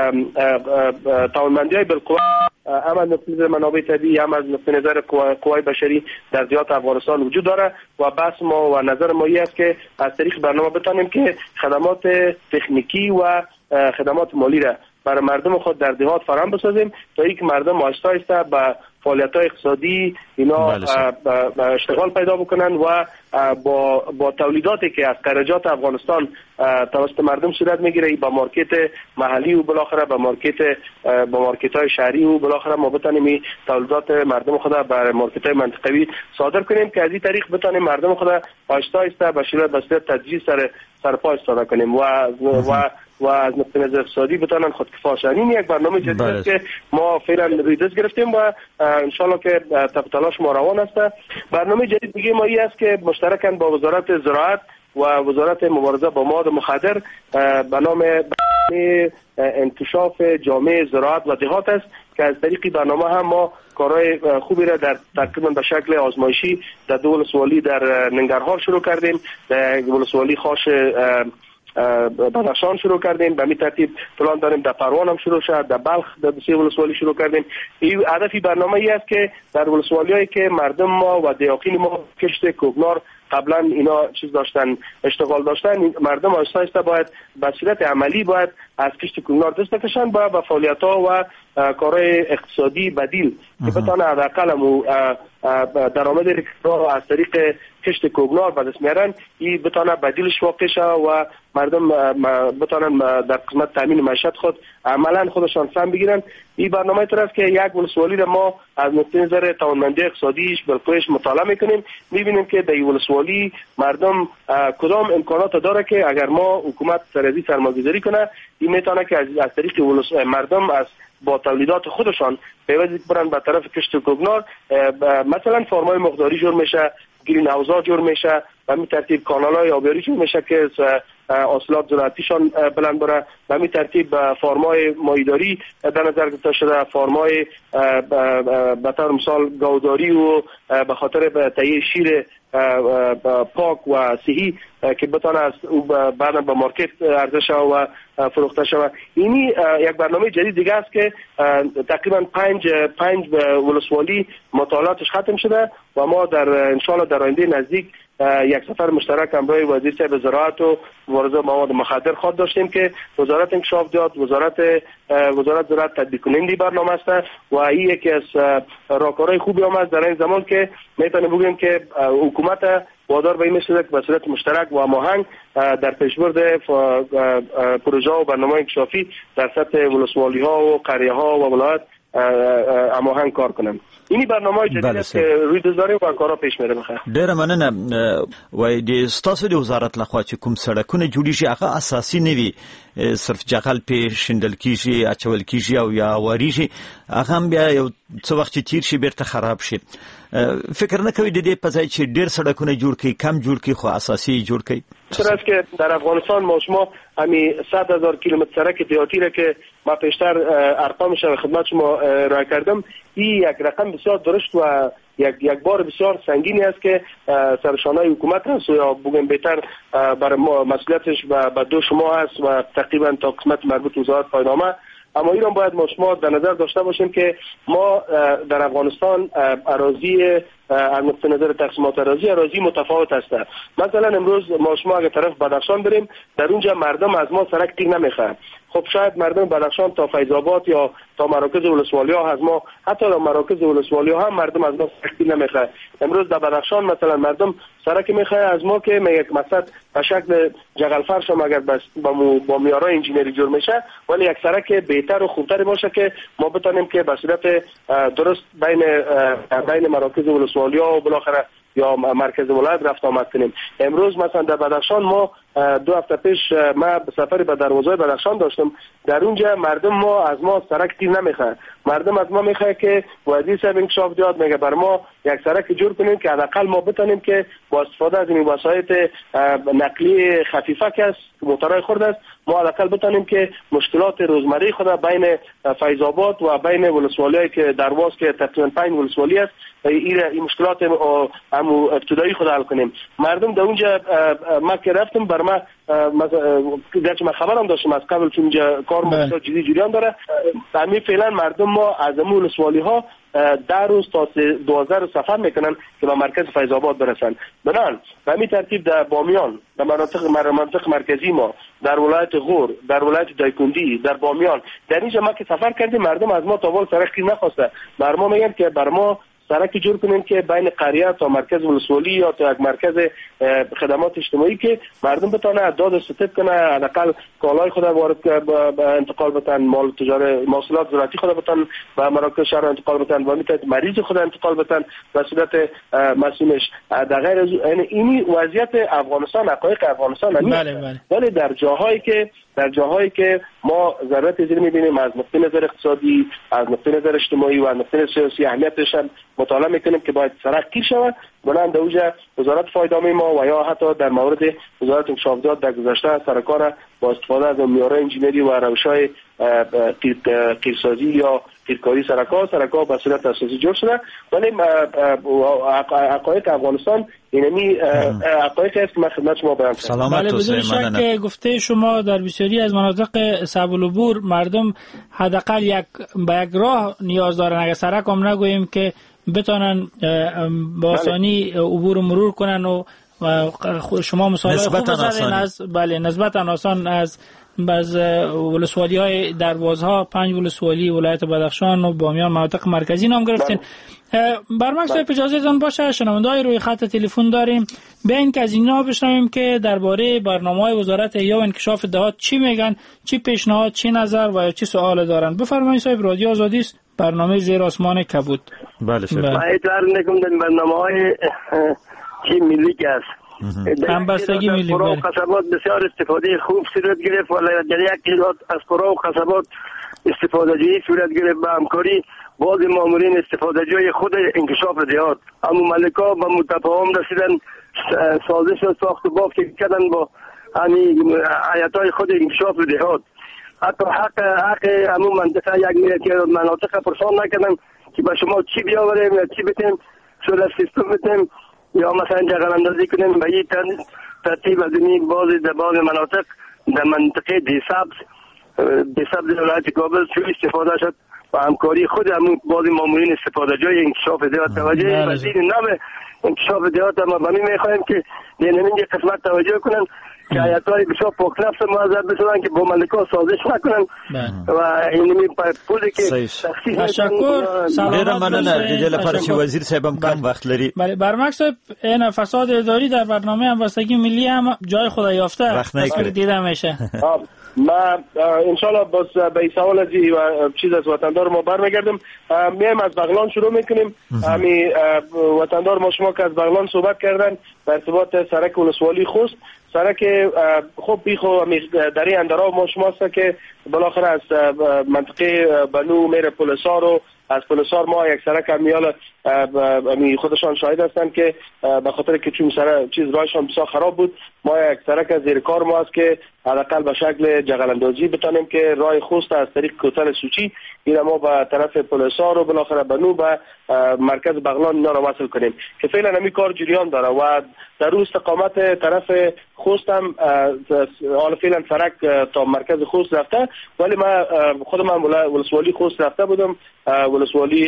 توانمندی‌های بالقوه هم از نظر منابع طبیعی هم از نظر قوای بشری در دهات افغانستان وجود داره و بحث ما و نظر ما این است که از طریق برنامه بتانیم که خدمات تکنیکی و خدمات مالی را برای مردم خود در دهات فراهم بسازیم تا اینکه مردم آهسته آهسته به فعالیت‌های اقتصادی اینا اشتغال پیدا بکنن و با تولیداتی که از خراجات افغانستان توسط مردم صورت میگیره با مارکت محلی و بالاخره با مارکت‌های شهری و بالاخره ما بتونیم تولیدات مردم خود بر مارکت‌های منطقوی صادر کنیم که از این طریق بتونیم مردم خود آهسته آهسته به صورت تدریج سر پا ایستاده کنیم و از نقطه نظر اقتصادی بتونن خودکفا شن. این یک برنامه جدید است که ما فعلا روی دست گرفتیم و انشالله که تلاش ما روان است. برنامه جدید دیگه ما این است که مشترکاً با وزارت زراعت و وزارت مبارزه با مواد مخدر به نام انکشاف جامعه زراعت و دهات است که از طریق برنامه هم ما کارهای خوبی را در تقریبا به شکل آزمایشی در دو ولسوالی در ننگرهار شروع کردیم، در ولسوالی خاش بدخشان شروع کردیم، به همین ترتیب پلان داریم در پروان هم شروع شد، در بلخ در سه ولسوالی شروع کردیم. این هدفی برنامه ای است که در ولسوالی‌هایی که مردم ما و دیاقین ما کشت کوکنار قبلا اینا چیز داشتن، اشتغال داشتن، مردم آهسته باید به صورت عملی باید از کشت کوکنار دست بکشن با فعالیت‌ها و کارهای اقتصادی بدیل که بتونه حداقل درآمد را از طریق کشت کوکنار به دست میارن این بتونه بدیلش واقع شه و مردم بتونن در قسمت تامین معیشت خود عملا خودشان سهم بگیرن. این برنامه طور است که یک ولسوالی را ما از نقطه نظر توانمندی اقتصادیش بالکلش مطالعه میکنیم، میبینیم که در این ولسوالی مردم کدام امکانات داره که اگر ما حکومت سرازی سرمایه‌گذاری کنه این میتونه که از طریق مردم از با تولیدات خودشان پیوست برن به طرف کشت کوکنار، مثلا فرمای مقداری جور میشه، گرین هاوزها جور میشه، به همین ترتیب کانال‌های آبیاری جور میشه که حاصلات زراعتیشان بلند بره، به همین ترتیب فارمای ماهیداری در نظر گرفته شده، فارمای به طور مثال گاوداری و به خاطر تهیه شیر پاک و صحی که بتونه از بعدا به مارکت عرضه شود و فروخته شود. اینی یک برنامه جدید دیگه است که تقریبا پنج ولسوالی مطالعاتش ختم شده و ما در انشالله در آینده نزدیک یک سفر مشترک همراه وزیر صاحب زراعت و وزارت مواد مخدر خود داشتیم که وزارت انکشاف داد، وزارت زراعت تطبیق کننده برنامه است و این یکی از راهکارهای خوبی هم است در این زمان که میتونیم بگیم که حکومت وادار به این میشه که به صورت مشترک و هماهنگ در پیشبرد پروژه و برنامه انکشافی در سطح ولسوالی ها و قریه ها و ولایت هماهنگ کار کنن. اینی برنامه جدید است که روی داریم و کارا پیش میره. بخیر ډیره مننه. وای د ستاسو د وزارت لخوا چې کوم سړکونه جوړیږي هغه اساسي نه وي، صرف جغل په شندل کیږي، اچول کیږي او یا واریږي، هغه هم بیا یو څه وخت تیر شي بیرته خراب شي. فکر نه کوي د دې په ځای چې ډیر سړکونه جوړ کړي کم جوړ کړي خو اساسي جوړ کړي؟ چرا است که در افغانستان ما شما همین 100,000 کیلومتر سرک دیهاتی را که ما پیشتر ارقامش را خدمت شما ارائه کردم، این یک رقم بسیار درشت و یک بار بسیار سنگینی است که سرشانه حکومت هست یا بگیم بهتر برای مسئولیتش به دو شما هست و تقریبا تا قسمت مربوط وزارت پایدامه. اما ایران باید ما شما در نظر داشته باشیم که ما در افغانستان اراضی از نقطه نظر تقسیمات اراضی متفاوت است. مثلا امروز ما شما اگر طرف بدخشان بریم در اونجا مردم از ما سرک تیر نمیخوان. خب شاید مردم بدخشان تا فیض آباد یا تا مراکز ولسوالی ها از ما، حتی در مراکز ولسوالی ها هم مردم از ما سرک تیر نمیخوان. امروز در بدخشان مثلا مردم سرک میخوان از ما که میگه مثلا به شکل جغل فرش هم اگر با معیارهای انجینری جور میشه، ولی یک سرک بهتر و خوبتر باشه که ما بتونیم که به صورت درست بین مراکز ولسوالی ها و بالاخره یا مرکز ولایت رفت آمد کنیم. امروز مثلا در بدخشان ما 2 هفته پیش ما سفری به دروازه بدخشان داشتم، در اونجا مردم ما از ما سرک تیر نمیخواد. مردم از ما میخواد که وزیر صاحب انکشاف داد میگه بر ما یک سرک جور کنیم که حداقل ما بتونیم که با استفاده از این وسایل نقلیه خفیفه که است موتورهای خرد است، ما حداقل بتونیم که مشکلات روزمره خود بین فیض آباد و بین ولسوالیایی که درواز که تقریبا 5 ولسوالی است این مشکلات همو ابتدایی خود حل کنیم. مردم در اونجا ما که رفتم بر ما گرچه من خبرم داشتم از قبل چون اونجا کار بسیار جدی جریان داره، همین فعلا مردم ما از همون ولسوالی ها 10 روز تا 12 روز سفر میکنن که به مرکز فیض آباد برسن. بنان به همین ترتیب در بامیان، در مناطق مرکزی ما، در ولایت غور، در ولایت دایکندی، در بامیان، در اینجا ما که سفر کردیم مردم از ما تا وال سرک نخواسته. بر ما میگن که بر ما سرکی جور کنیم که بین قریه تا مرکز ولسوالی یا تا یک مرکز خدمات اجتماعی که مردم بتونه داد ستد کنه، حداقل کالای خود وارد انتقال بدن، مال تجاری محصولات زراعتی خود بتن به مراکز شهر انتقال بدن و میتونه مریض خود انتقال بدن به صورت مسئولش. در غیر از اینی وضعیت افغانستان، حقایق افغانستان ولی در جاهایی که در جاهایی که ما ضرورت از می‌بینیم از نقطه نظر اقتصادی، از نقطه نظر اجتماعی و از نقطه سیاسی اهمیتش هم مطالعه می‌کنیم که باید سرک گیر شود، بلند اوجه وزارت فایدامی ما و یا حتی در مورد وزارت انکشافات در گذشته سرکار با استفاده از معیارهای انجینری و روش‌های قیرسازی یا قیرکاری سرک‌ها به صورت اساسی جور شده. ولی حقایق افغانستان اینمی حقایق است که من خدمت شما بیان کردم. بله، بدون شک گفته شما در بسیاری از مناطق صعب العبور مردم حداقل به یک راه نیاز دارن، اگر سرک هم نگوییم که بتونن با آسانی عبور و مرور کنن و شما مثال خوب زدین از نسبتاً آسان از ولسوالی‌های دروازها، 5 ولسوالی ولایت بدخشان و بامیان مناطق مرکزی نام گرفتین. برمک صاحب اجازهتون باشه شنونده‌های روی خط تلفن داریم، بیاین که از اینا بشنویم که درباره برنامه‌های وزارت احیا و انکشاف دهات چی میگن، چی پیشنهاد، چی نظر و چی سوال دارن. بفرمایید صاحب، رادیو آزادی است، برنامه زیر آسمان کبود. بله صاحب. من اطلاع می‌کنم در برنامه‌های چی ملی است. همبستگی ملی و قصبات بسیار استفاده خوب صورت گرفت و در یک تعداد از قرا و قصبات استفاده جویی صورت گرفت به همکاری بعض مامورین استفاده جوی خود انکشاف دهات. اما ملکا به متفاهم رسیدن، سازش و ساخت و بافت کردن با همین هیئت‌های خود انکشاف دهات. حتی حق همون منطقه یک مناطق پرسان نکردن که به شما چی بیاوریم یا چی بتیم سولر سیستم بتیم یا مثلا جغل اندازی کنیم به این ترتیب از این بعض مناطق در منطقه دیسبز ولایت کابل سوی استفاده شد و همکاری خود همون بعض مامورین استفاده جای انکشاف دهات. توجه وزیر نام انکشاف دهات ما به می میخواهیم که در این قسمت توجه کنن که هیئت‌های بسیار پاک نفس معذب بشن که با ملکا سازش نکنن و اینمی پولی که تشکر. سلام مننه لپاره چې وزیر صاحب هم کم وخت لري. بله برمک صاحب، این فساد اداری در برنامه همبستگی ملی هم جای خود یافته است دیده میشه. ما انشالله باز به سوال از چیز از وطندار ما برمیگردیم. میایم از بغلان شروع میکنیم. همی وطندار ما شما که از بغلان صحبت کردن در ارتباط سرک ولسوالی خوست، سرک خوب بیخو در این اندرا ما شما است که بالاخره از منطقه بنو میره پولسار و از پولسار ما یک سرک میال خودشان شاهد هستن که به خاطر که چون چیز راهشان بسیار خراب بود، ما یک سرک از زیر کار ما است که حداقل به شکل جغل اندازی بتونیم که راه خوست از طریق کوتل سوچی این ما به طرف پولسار و بالاخره بنو به مرکز بغلان اینا را وصل کنیم که فعلا همین کار جریان داره و در روز استقامت طرف خوست هم حالا فعلا سرک تا مرکز خوست رفته، ولی من خودم ولسوالی خوست رفته بودم، ولسوالی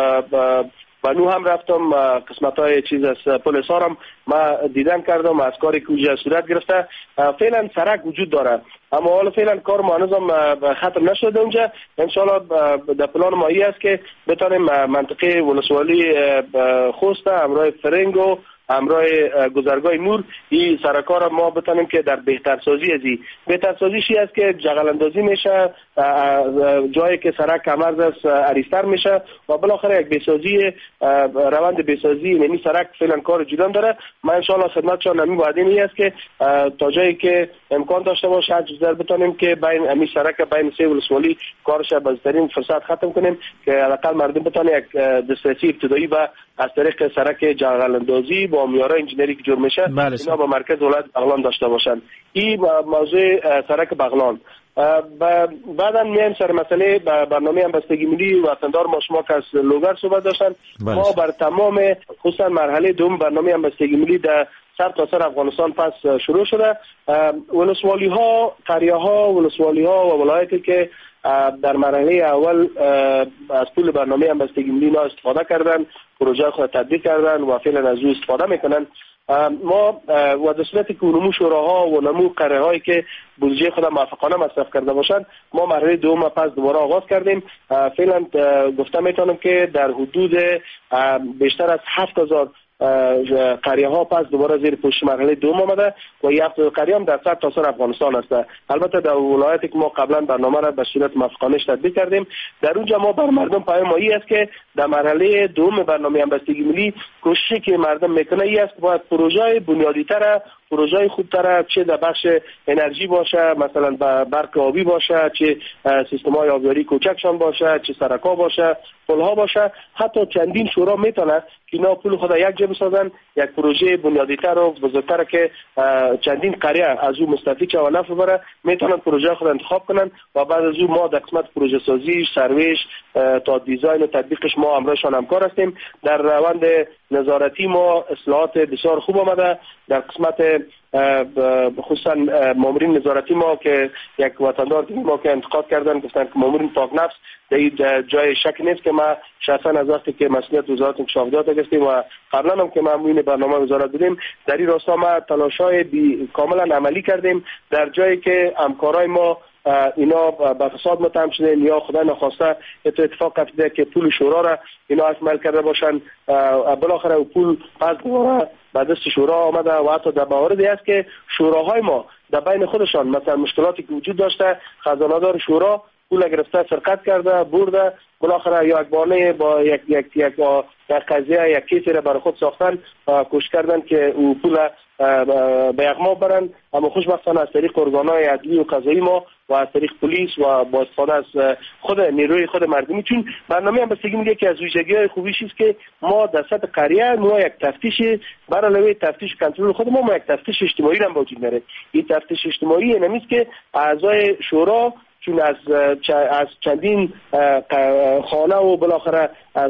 بنو هم رفتم، قسمت‌های چیز از پولسار هم ما دیدن کردم از کاری که اونجا صورت گرفته. فعلا سرک وجود داره اما حالا فعلا کار ما هنوزم ختم نشده اونجا. انشالله در پلان مایی است که بتانیم منطقه ولسوالی خوست همراه فرنگ و همراه گذرگاه نور این سرکار ما بتانیم که در بهترسازی ازی بهترسازیشی است که جغل اندازی میشه، جایی که سرک کمرز است عریض‌تر میشه و بالاخره یک بسازی روند بسازی نمی سرک فعلا کار جدان داره. من ان شاء الله خدمتشان نمی وعده است که تا جایی که امکان داشته باشه اجازه بتونیم که بین امی سرک بین سه ولسوالی کارش بهترین فرصت ختم کنیم که حداقل مردم بتونه یک دسترسی ابتدایی و از طریق سرک جغل اندازی با معیارهای انجینری که جور میشه اینا با مرکز ولایت بغلان داشته باشن. این موضوع سرک بغلان. بعدا میایم سر مسئله برنامه همبستگی ملی وطندار ما شما که از لوگر صحبت داشتن. ما بر تمام خصوصا مرحله دوم برنامه همبستگی ملی در سر تا سر افغانستان پس شروع شده. ولسوالی ها، قریه ها، ولسوالی ها و ولایتی که در مرحله اول از پول برنامه همبستگی ملی نا استفاده کردن، پروژه خود تطبیق کردن و فعلا از او استفاده میکنن. ما و در صورتی که نمو شوراها و نمو قریه هایی که بودجه خود موافقانه مصرف کرده باشند ما مرحله دوم پس دوباره آغاز کردیم. فعلا گفته میتونم که در حدود بیشتر از 7000 قریه ها پس دوباره زیر پوشش مرحله دوم آمده و 70 قریه هم در سر تا سر افغانستان است. البته در ولایتی که ما قبلا برنامه را به صورت مفقانه تطبیق کردیم، در اونجا ما بر مردم پیام مایی است که در مرحله دوم برنامه همبستگی ملی کوششی که مردم میکنه ای است باید پروژه بنیادی تر، پروژه خوبتر، چه در بخش انرژی باشه، مثلا برق آبی باشه، چه سیستم‌های آبیاری کوچکشان باشه، چه سرک‌ها باشه، پل‌ها باشه، حتی چندین شورا میتونه که اینا پول خود یک جا بسازن، یک پروژه بنیادی‌تر و بزرگتر که چندین قریه از او مستفید و نفع بره میتونن پروژه خود انتخاب کنن و بعد از او ما در قسمت پروژه سازی، سرویش تا دیزاین و تطبیقش ما همراهشان همکار هستیم. در روند نظارتی ما اصلاحات بسیار خوب آمده. در قسمت خصوصا مامورین نظارتی ما که یک وطندار ما که انتقاد کردن گفتن که مامورین پاک نفس در جای شک نیست که ما شخصا از وقتی که مسئولیت وزارت انکشافات گرفتیم و قبلا هم که مامورین برنامه وزارت بودیم در این راستا ما تلاش‌های کاملا عملی کردیم. در جایی که همکارای ما اینا به فساد متهم شدن یا خدا نخواسته اتفاق افتاده که پول شورا را اینا اکمال کرده باشن، بالاخره پول پس دوباره به دست شورا آمده و حتی در مواردی است که شوراهای ما در بین خودشان مثلا مشکلاتی که وجود داشته خزانه‌دار شورا پول گرفته سرقت کرده برده، بالاخره یک بانه با یک قضیه یک کیسی را برای خود ساختن کوشش کردن که او پول به یغما برن، اما خوشبختانه از طریق ارگان‌های عدلی و قضایی ما و از طریق پلیس و با استفاده از خود نیروی خود مردمی، چون برنامه همبستگی میگه که از ویژگی‌های خوبیش است که ما در سطح قریه ما یک تفتیش بر علاوه تفتیش کنترل خود ما یک تفتیش اجتماعی هم وجود داره. این تفتیش اجتماعی نمیست که اعضای شورا چون از چندین خانه و بالاخره از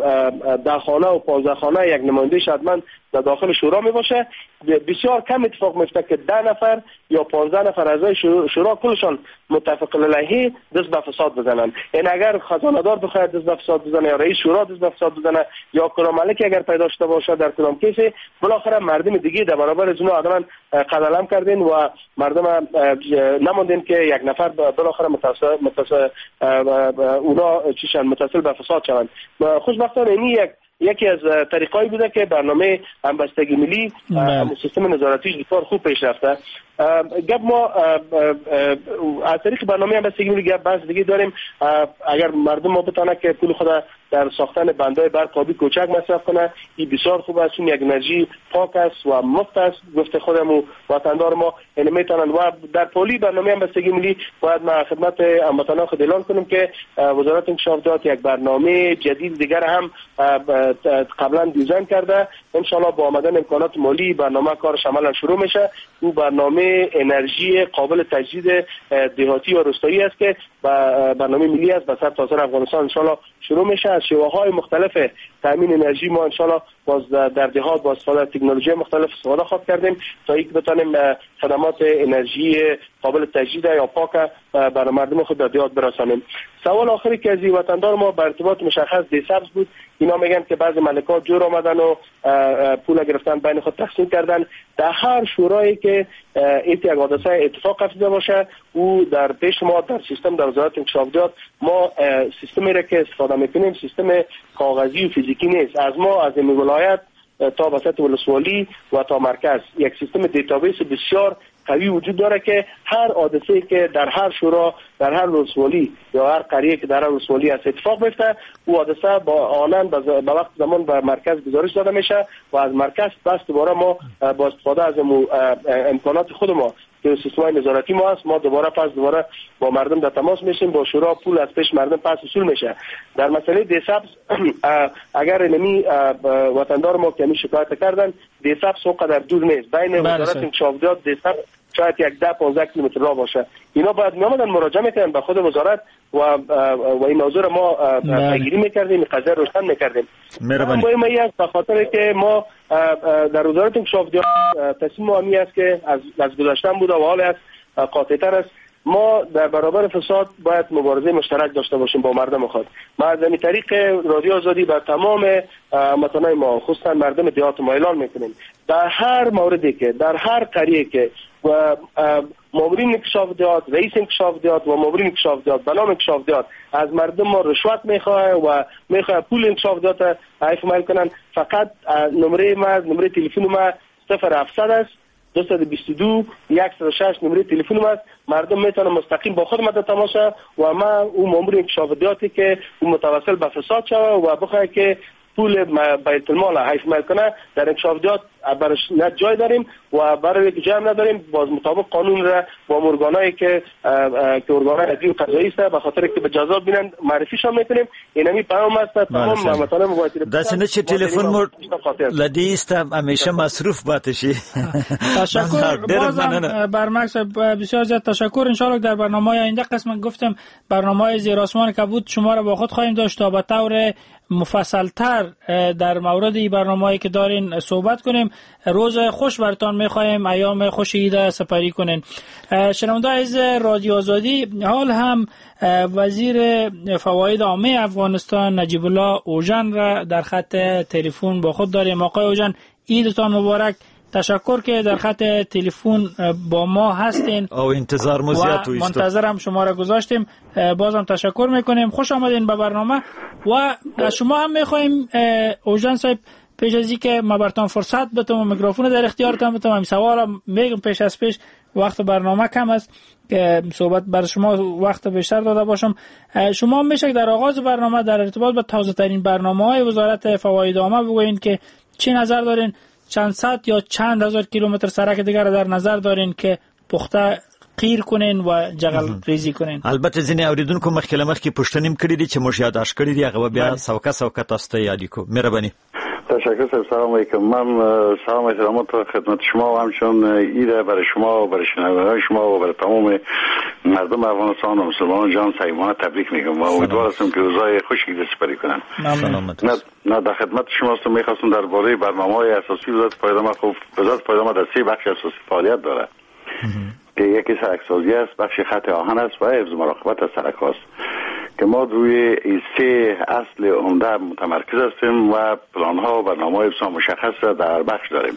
10 خانه و 15 خانه یک نماینده شدمند در داخل شورا می باشه، بسیار کم اتفاق میفته که 10 نفر یا 15 نفر اعضای شورا کلشان متفق علیه دست به فساد بزنن. این اگر خزانه دار بخواد دست به فساد بزنه یا رئیس شورا دست به فساد بزنه یا کلام ملک اگر پیدا شده باشه در کدام کیسه، بالاخره مردم دیگه در برابر از اونها آدم قدلم کردین و مردم نموندین که یک نفر بالاخره اونا چیشن متصل به فساد شوند. خوشبختانه این یکی از طریقایی بوده که برنامه همبستگی ملی سیستم نظارتی بسیار خوب پیش رفته. گپ ما از طریق برنامه همبستگی ملی گپ بحث دیگه داریم. اگر مردم ما بتونه که پول خود در ساختن بندهای برق آبی کوچک مصرف کنه، این بسیار خوب است، چون یک انرژی پاک است و مفت است. گفته خودم و وطندار ما این میتونن و در پولی برنامه همبستگی ملی باید ما خدمت هموطنان خود اعلان کنیم که وزارت انکشافات یک برنامه جدید دیگر هم قبلا دیزاین کرده. ان شاء الله با آمدن امکانات مالی برنامه کارش عملا شروع میشه. او برنامه انرژی قابل تجدید دهاتی و روستایی است که برنامه ملی است به سر تا سر افغانستان ان شاء الله شروع میشه. از شیوه‌های مختلف تامین انرژی ما ان شاء الله باز در دهات با استفاده از تکنولوژی مختلف استفاده خواهد کردیم تا اینکه بتونیم خدمات انرژی قابل تجدید یا پاک برای مردم خود در دهات برسانیم. سوال آخری که از وطندار ما بر ارتباط مشخص دیسبز بود. اینا میگن که بعضی ملکات جور آمدن و پول گرفتن بین خود تقسیم کردن. در هر شورایی که یک حادثه اتفاق افتاده باشه او در پیش ما در سیستم در وزارت انکشافات ما سیستمی را که استفاده میکنیم سیستم کاغذی و فیزیکی نیست. از ما از این ولایت تا وسط ولسوالی و تا مرکز یک سیستم دیتابیس بسیار قوی وجود داره که هر حادثه‌ای که در هر شورا در هر ولسوالی یا هر قریه که در هر ولسوالی از اتفاق بیفته او حادثه با آنن به وقت زمان به مرکز گزارش داده میشه و از مرکز پس دوباره ما با استفاده از امکانات خود ما که سیستم نظارتی ما هست ما دوباره با مردم در تماس میشیم، با شورا پول از پیش مردم پس وصول میشه. در مسئله دیسبز اگر نمی وطندار ما که شکایت کردن دیسبز اونقدر دور نیست، بین وزارت انکشافات دیسبز شاید 10-15 کیلومتر راه باشه. اینا باید میامدن مراجعه میکنن به خود وزارت و این موضوع ما پیگیری میکردیم، قضیه روشن میکردیم. مهربانی. با این است به خاطر که ما در وزارت انکشافات تصمیم ما است که از گذشتن بوده و حال است قاطع‌تر است. ما در برابر فساد باید مبارزه مشترک داشته باشیم با مردم خود. ما از این طریق رادیو آزادی به تمام هموطنان ما خصوصا مردم دهات ما اعلان میکنیم در هر موردی که در هر قریه که مامورین انکشاف دهات، رئیس انکشاف دهات و مامورین انکشاف دهات به نام انکشاف دهات از مردم ما رشوت میخواه و میخواه پول انکشاف دهات حیف میل کنن. فقط نمره تلفن ما 0700 است 222 106 نمره تلفن ما است. مردم میتونن مستقیم با خود مدد تماشا و ما اون مامور انکشاف دهاتی که اون متوسل به فساد شوه و بخواه که پول بیت المال حیف میل کنه در انکشاف دهات برش نه جای داریم و برای که جای نداریم. باز مطابق قانون را با ارگانایی که ارگانای عدلی و قضایی است به خاطر که به جزا بینن معرفیشان میکنیم. اینمی پیام است تمام مطالب مواطن دست نه چه تلفن لدی است همیشه مصروف باتشی. تشکر بازم برمکس بسیار زیاد تشکر. ان شاء الله در برنامه آینده قسم گفتم برنامه زیر آسمان کبود شما را با خود خواهیم داشت تا به طور مفصل‌تر در مورد این برنامه‌ای که دارین صحبت کنیم. روز خوش براتون می‌خوایم، ایام خوش عید سپری کنین. شنونده از رادیو آزادی، حال هم وزیر فواید عامه افغانستان نجیب الله اوژن را در خط تلفن با خود داریم. آقای اوژن عیدتان مبارک. تشکر که در خط تلفن با ما هستین او انتظار مزیت و منتظرم شما را گذاشتیم. بازم تشکر میکنیم. خوش آمدین به برنامه و شما هم میخوایم اوژن صاحب پیش از اینکه ما براتون فرصت بدم و میکروفون در اختیارتان بدم این سوالا میگم پیش از پیش وقت برنامه کم است که صحبت بر شما وقت بیشتر داده باشم. شما میشه در آغاز برنامه در ارتباط با تازه ترین برنامه‌های وزارت فواید عامه بگوین که چی نظر دارین؟ چند صد یا چند هزار کیلومتر سرک دیگر در نظر دارین که پخته قیر کنین و جغل ریزی کنین؟ البته ځینې اوریدونکو مخکې پوښتنې کړې دي چې موږ یادداشت کړې دي هغه بیا سوکه تاسو ته یاد کو. مهرباني. تشکر. سلام علیکم. من سلام و احترامات خدمت شما و همچنین ایده برای شما و برای شنوندگان شما و برای تمام مردم افغانستان و مسلمانان جان صمیمانه تبریک میگم و امیدوار هستم که روزای خوشی سپری کنن. نه در خدمت شما هستم. میخواستم درباره برنامه‌های اساسی وزارت فواید عامه وزارت فواید عامه در 3 بخش اساسی فعالیت داره که یکی سرکسازی است، بخش خط آهن است و حفظ مراقبت از سرک است که ما روی این 3 اصل عمده متمرکز هستیم و پلان‌ها و برنامه‌های بسیار مشخص را در بخش داریم.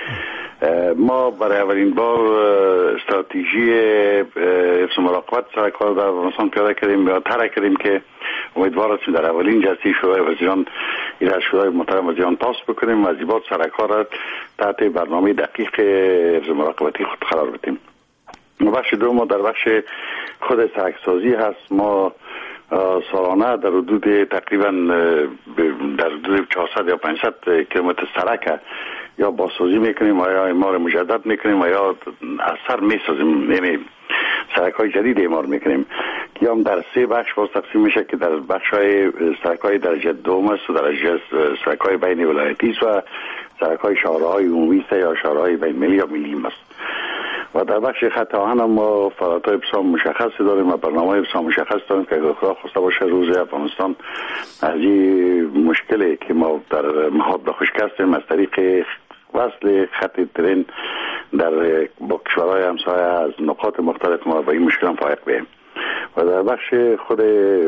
ما برای اولین بار استراتژی حفظ مراقبت سرک‌ها را در افغانستان پیاده کردیم یا طرح کردیم که امیدوار هستیم در اولین جلسه شورای وزیران این از شورای محترم وزیران پاس بکنیم و ضباط سرک‌ها را تحت برنامه دقیق حفظ مراقبتی خود قرار بدیم. بخش دوم در بخش خود سرکسازی هست. ما سالانه در حدود تقریبا در حدود 400 یا 500 کیلومتر سرک یا بازسازی میکنیم و یا اعمار مجدد میکنیم و یا از سر میسازیم، یعنی سرک‌های جدید اعمار میکنیم که هم در 3 بخش باز تقسیم میشه که در بخش‌های سرک‌های درجه دوم است و درجه سرک‌های بین ولایتی است و سرک‌های شاهراهای عمومی است یا شاهراهای بین‌المللی یا ملی است. و در بخش خط آهن هم ما فعالیت‌های بسیار مشخصی داریم و برنامه‌های بسیار مشخص داریم که اگر خدا خواسته باشه روز افغانستان از این مشکلی که ما در محاط خشک هستیم از طریق وصل خط ترین در با کشورهای همسایه از نقاط مختلف ما با این مشکل هم فائق بیم. و در بخش خود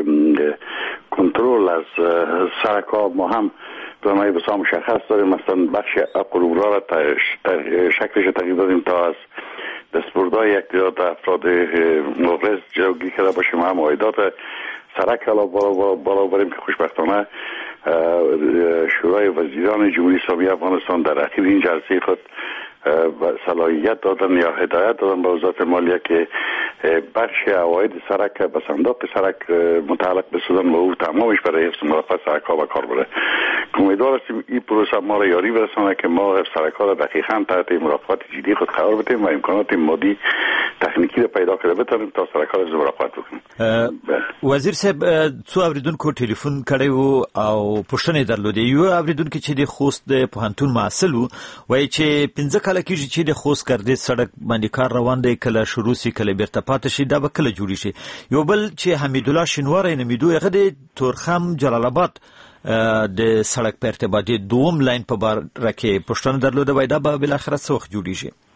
کنترل از سرک‌ها ما هم برنامه‌های بسیار مشخص داریم. مثلا بخش قلوب‌راه را شکلش تغییر دادیم تا از دستبردهای یک تعداد افراد مغرض جلوگیری کرده باشیم و هم عایدات سرک بالا بریم که خوشبختانه شورای وزیران جمهوری اسلامی افغانستان در اخیر این جلسه خود صلاحیت دادن یا هدایت دادن به وزارت مالیه که بخش عواید سرک به صندوق سرک متعلق بسازن و او تمامش برای حفظ مراقبت سرک ها و کار بره. امیدوار هستیم این پروسه ما را یاری برسانه که ما حفظ سرک ها را دقیقاً تحت مراقبت جدی خود قرار بدیم و امکانات مادی تکنیکی را پیدا کرده بتونیم تا سرک ها را مراقبت بکنیم. وزیر صاحب څو اوریدونکو ټلیفون کړی وو او پوښتنه درلودې. یو اوریدونکو چې د خوست د پوهنتون محصل وو وایي چې 15 کاله کېږي چې د خوست ګردې سړک باندې کار روان دی، کله شروع سي کله بیرته پاتې شي، دا به کله جوړ شي. یو بل چې حمید الله شینواری نومیدو هغه د تورخم جلال آباد د سړک په ارتباط دوم لاین په باره کې پوښتنه درلوده وایي دا به بالاخره څه وخت جوړیږي؟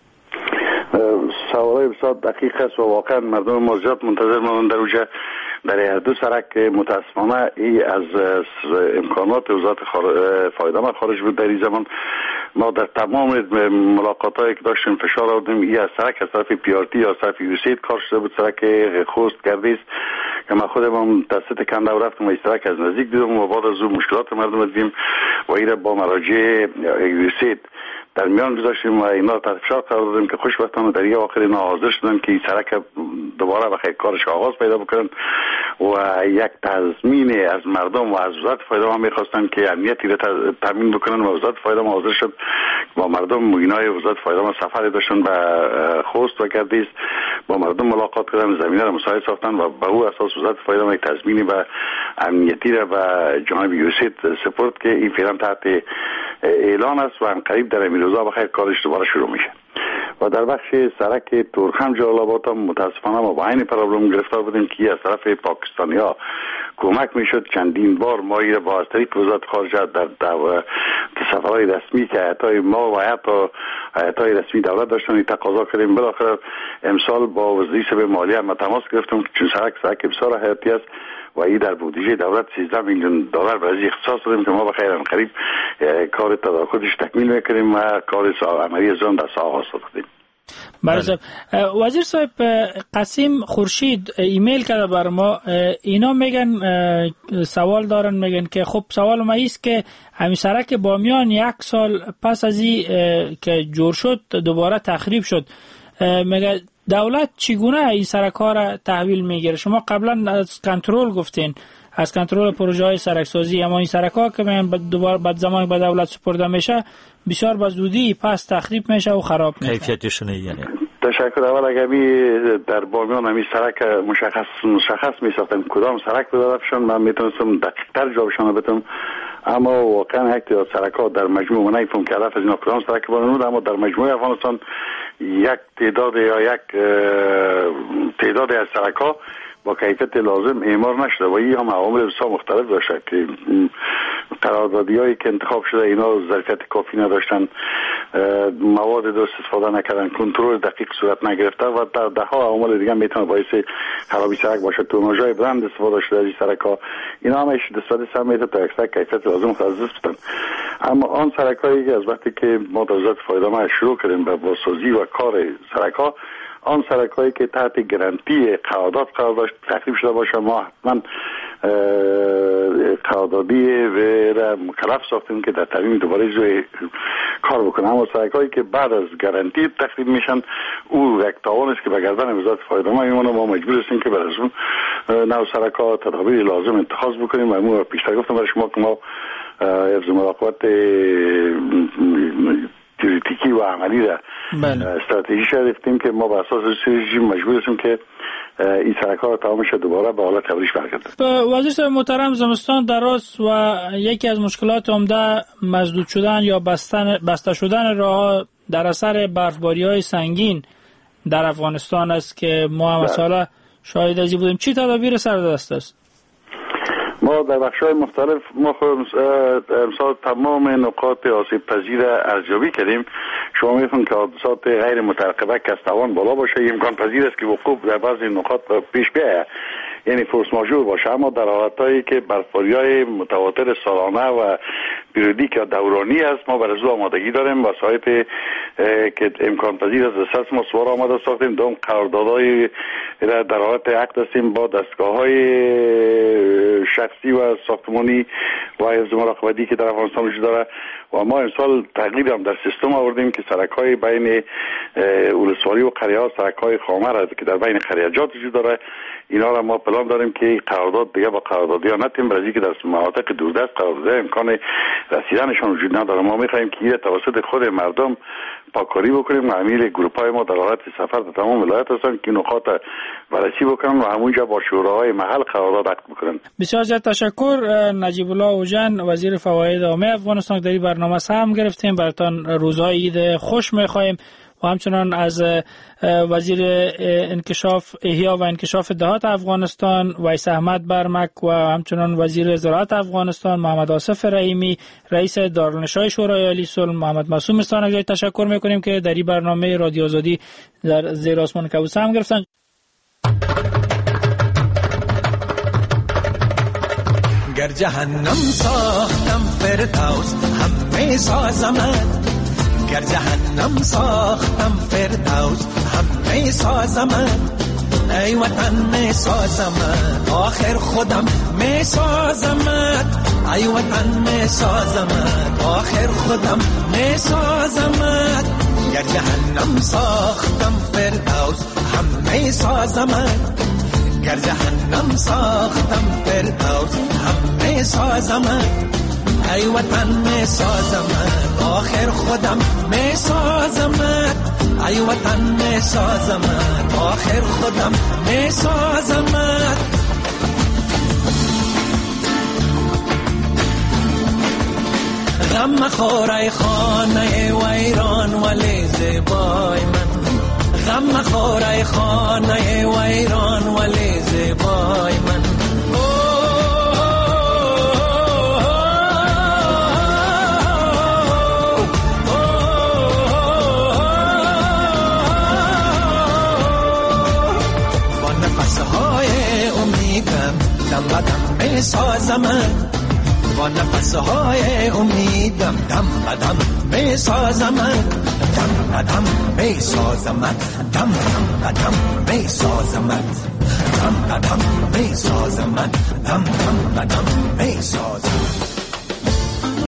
سوالای بسیار دقیق است و واقعا مردم ما زیاد منتظر ماندن در اونجا در هر دو سرک. متاسفانه ای از امکانات وزارت فواید عامه خارج بود در این زمان ما در تمام ملاقاتایی که داشتیم فشار آوردیم این از سرک از طرف پیارتی یا طرف یوسید کار شده بود، سرک خوست گردیز که ما خودم توسط کنده رفتم و این سرک از نزدیک دیدم و بعد از اون مشکلات مردم دیدیم و این با مراجع یوسید در میان گذاشتیم و اینا تحت فشار قرار دادیم که خوشبختانه در یک آخر اینا حاضر شدن که این سرک دوباره بخیر کارش آغاز پیدا بکنن و یک تضمین از مردم و از وزارت فایده ما میخواستن که امنیتی رو تامین بکنن و وزارت فایده ما حاضر شد با مردم مگینای وزارت فایده ما سفر داشتن به خوست و گردیز با مردم ملاقات کردن، زمینه رو مساعد ساختن و به او اساس وزارت فایده ما یک تضمینی و امنیتی رو به جناب یوسید سپرد که این فعلا تحت اعلان است و قریب در روزا بخیر کارش دوباره شروع میشه. و در بخش سرک تورخم جلال آباد هم متاسفانه ما با این پرابلم گرفتار بودیم که از طرف پاکستانی ها کمک میشد. چندین بار ما این با از طریق وزارت خارجه در سفرهای رسمی که هیئت‌های ما و هیئت‌های رسمی دولت داشتن تقاضا کردیم. بالاخره امسال با وزیر صاحب مالیه هم تماس گرفتم چون سرک بسیار حیاتی است و این در بودجه دولت 13 میلیون دلار برای اختصاص دادیم که ما بخیر قریب کار تدارکاتش تکمیل میکنیم و کار عملی زون در آغاز دادیم. بله. وزیر صاحب قاسم خورشید ایمیل کرده بر ما، اینا میگن سوال دارن، میگن که خب سوال ما ایست که همین سرک بامیان 1 سال پس از این که جور شد دوباره تخریب شد، میگه دولت چگونه این سرک‌ها را تحویل میگیره؟ شما قبلا از کنترل گفتین، از کنترل پروژه های سرکسازی، اما این سرک‌ها که دوباره بعد زمان به دولت سپرده میشه بسیار به زودی پس تخریب میشه و خراب میشه. کیفیتشون یعنی تشکر. اول اگر در بامیان همین سرک مشخص میساختن کدام سرک بدارفشان من میتونستم دقیق‌تر جوابشان بدم، اما واقعا یک تعداد سرک‌ها در مجموع من نمی‌فهم که هدف از اینا کدام سرک بامیان، اما در مجموع افغانستان یک تعداد یا یک تعداد از سرک‌ها با کیفیت لازم اعمار نشده و این هم عوامل بسیار مختلف داشته که قراردادی‌هایی که انتخاب شده اینا ظرفیت کافی نداشتن، مواد درست استفاده نکردن، کنترل دقیق صورت نگرفته و در ده‌ها عوامل دیگه میتونه باعث خرابی سرک باشه. توناژهای بلند استفاده شده از این سرک‌ها، اینا همش نسبت سم میتونه تا اکثر کیفیت لازم خود از دست بدن. اما آن سرک‌هایی که از وقتی که ما در وزارت فایده ما شروع کردیم به بازسازی و کار سرک‌ها، آن سرک‌هایی که تحت گارانتی قرارداد قرار داشت تخریب شده باشه ما حتما قراردادی و مکلف ساختیم که در ترمیم دوباره کار بکنه. اما سرک‌هایی که بعد از گارانتی تخریب میشن او یک تاوان است که به گردن وزارت فایده ما میمونه. ما مجبور هستیم که برای اون نوع سرک‌ها تدابیر لازم اتخاذ بکنیم و ما پیشتر گفتم برای شما که ما حفظ مراقبت تئوریکی و عملی را استراتژی گرفتیم که ما بر اساس استراتژی مجبور هستیم که این سرک‌ها رو تمامش دوباره به حالت قبلیش برگردونیم. وزیر صاحب محترم، زمستان دراز و یکی از مشکلات عمده مسدود شدن یا بسته شدن راه در اثر برفباری‌های سنگین در افغانستان است که ما هم سالا شاهد ازی بودیم. چی تدابیر سر دست است؟ ما در بخش‌های مختلف ما خود امسال تمام نقاط آسیب پذیر ارزیابی کردیم. شما می‌فهمید که حادثات غیر مترقبه که از توان بالا باشه امکان پذیر است که وقوع در بعضی نقاط پیش بیاید، یعنی فورس ماژور باشه. اما در حالتایی که برفباری‌های متواتر سالانه و پریودیک یا دورانی است ما برای آمادگی داریم. وسایط که امکان پذیر است دست ما سوار آماده ساختیم. دوم قراردادهای در حالت عقد هستیم با دستگاه‌های شخصی و ساختمانی و حفظ مراقبتی که در افغانستان وجود داره و ما امسال تغییر هم در سیستم آوردیم که سرک‌های بین ولسوالی و قریه‌ها سرک‌های خامر که در بین قریه‌جات وجود داره اینا را ما پلان داریم که قرارداد دیگه با قراردادی‌ها نتیم، برای اینکه در مناطق دوردست قرارداد امکان رسیدنشون وجود نداره. ما می‌خوایم که این توسط خود مردم پاکاری بکنیم. عمیل گروپ‌های ما در حالت سفر در تمام ولایت هستن که نقاط بررسی بکنن و همونجا با شوراهای محل قرارداد عقد بکنن. بسیار زیاد تشکر. نجیب الله اوجن، وزیر فواید عامه افغانستان، در این برنامه سهم گرفتیم. براتون روزهای عید خوش می‌خوایم و همچنان از وزیر انکشاف احیا و انکشاف دهات افغانستان ویس احمد برمک و همچنان وزیر زراعت افغانستان محمد آصف رحیمی، رئیس دارالنشای شورای عالی صلح محمد معصوم استانگی تشکر میکنیم که در این برنامه رادیو آزادی در زیر آسمان کبوتر هم گرفتن. گر جهنم ساختم فردوس همه سازمت، گر جهنم ساختم فردوس هم می سازم، ای وطن می سازم، آخر خودم می سازم، ای وطن می سازم، آخر خودم می سازم. گر جهنم ساختم فردوس هم می سازم، گر جهنم ساختم فردوس هم می سازم، ای وطن می سازم، آخر خودم می سازم، ای وطن می سازم، آخر خودم می سازم. غم مخور ای خانه ویران ولی زیبای من، غم مخور ای خانه ویران ولی زیبای من. با نفسهای امیدم دم بدم می سازم، با نفسهای امیدم دم بدم می سازم، دم بدم می سازم، دم بدم می سازم، دم بدم می سازم، دم بدم می سازم.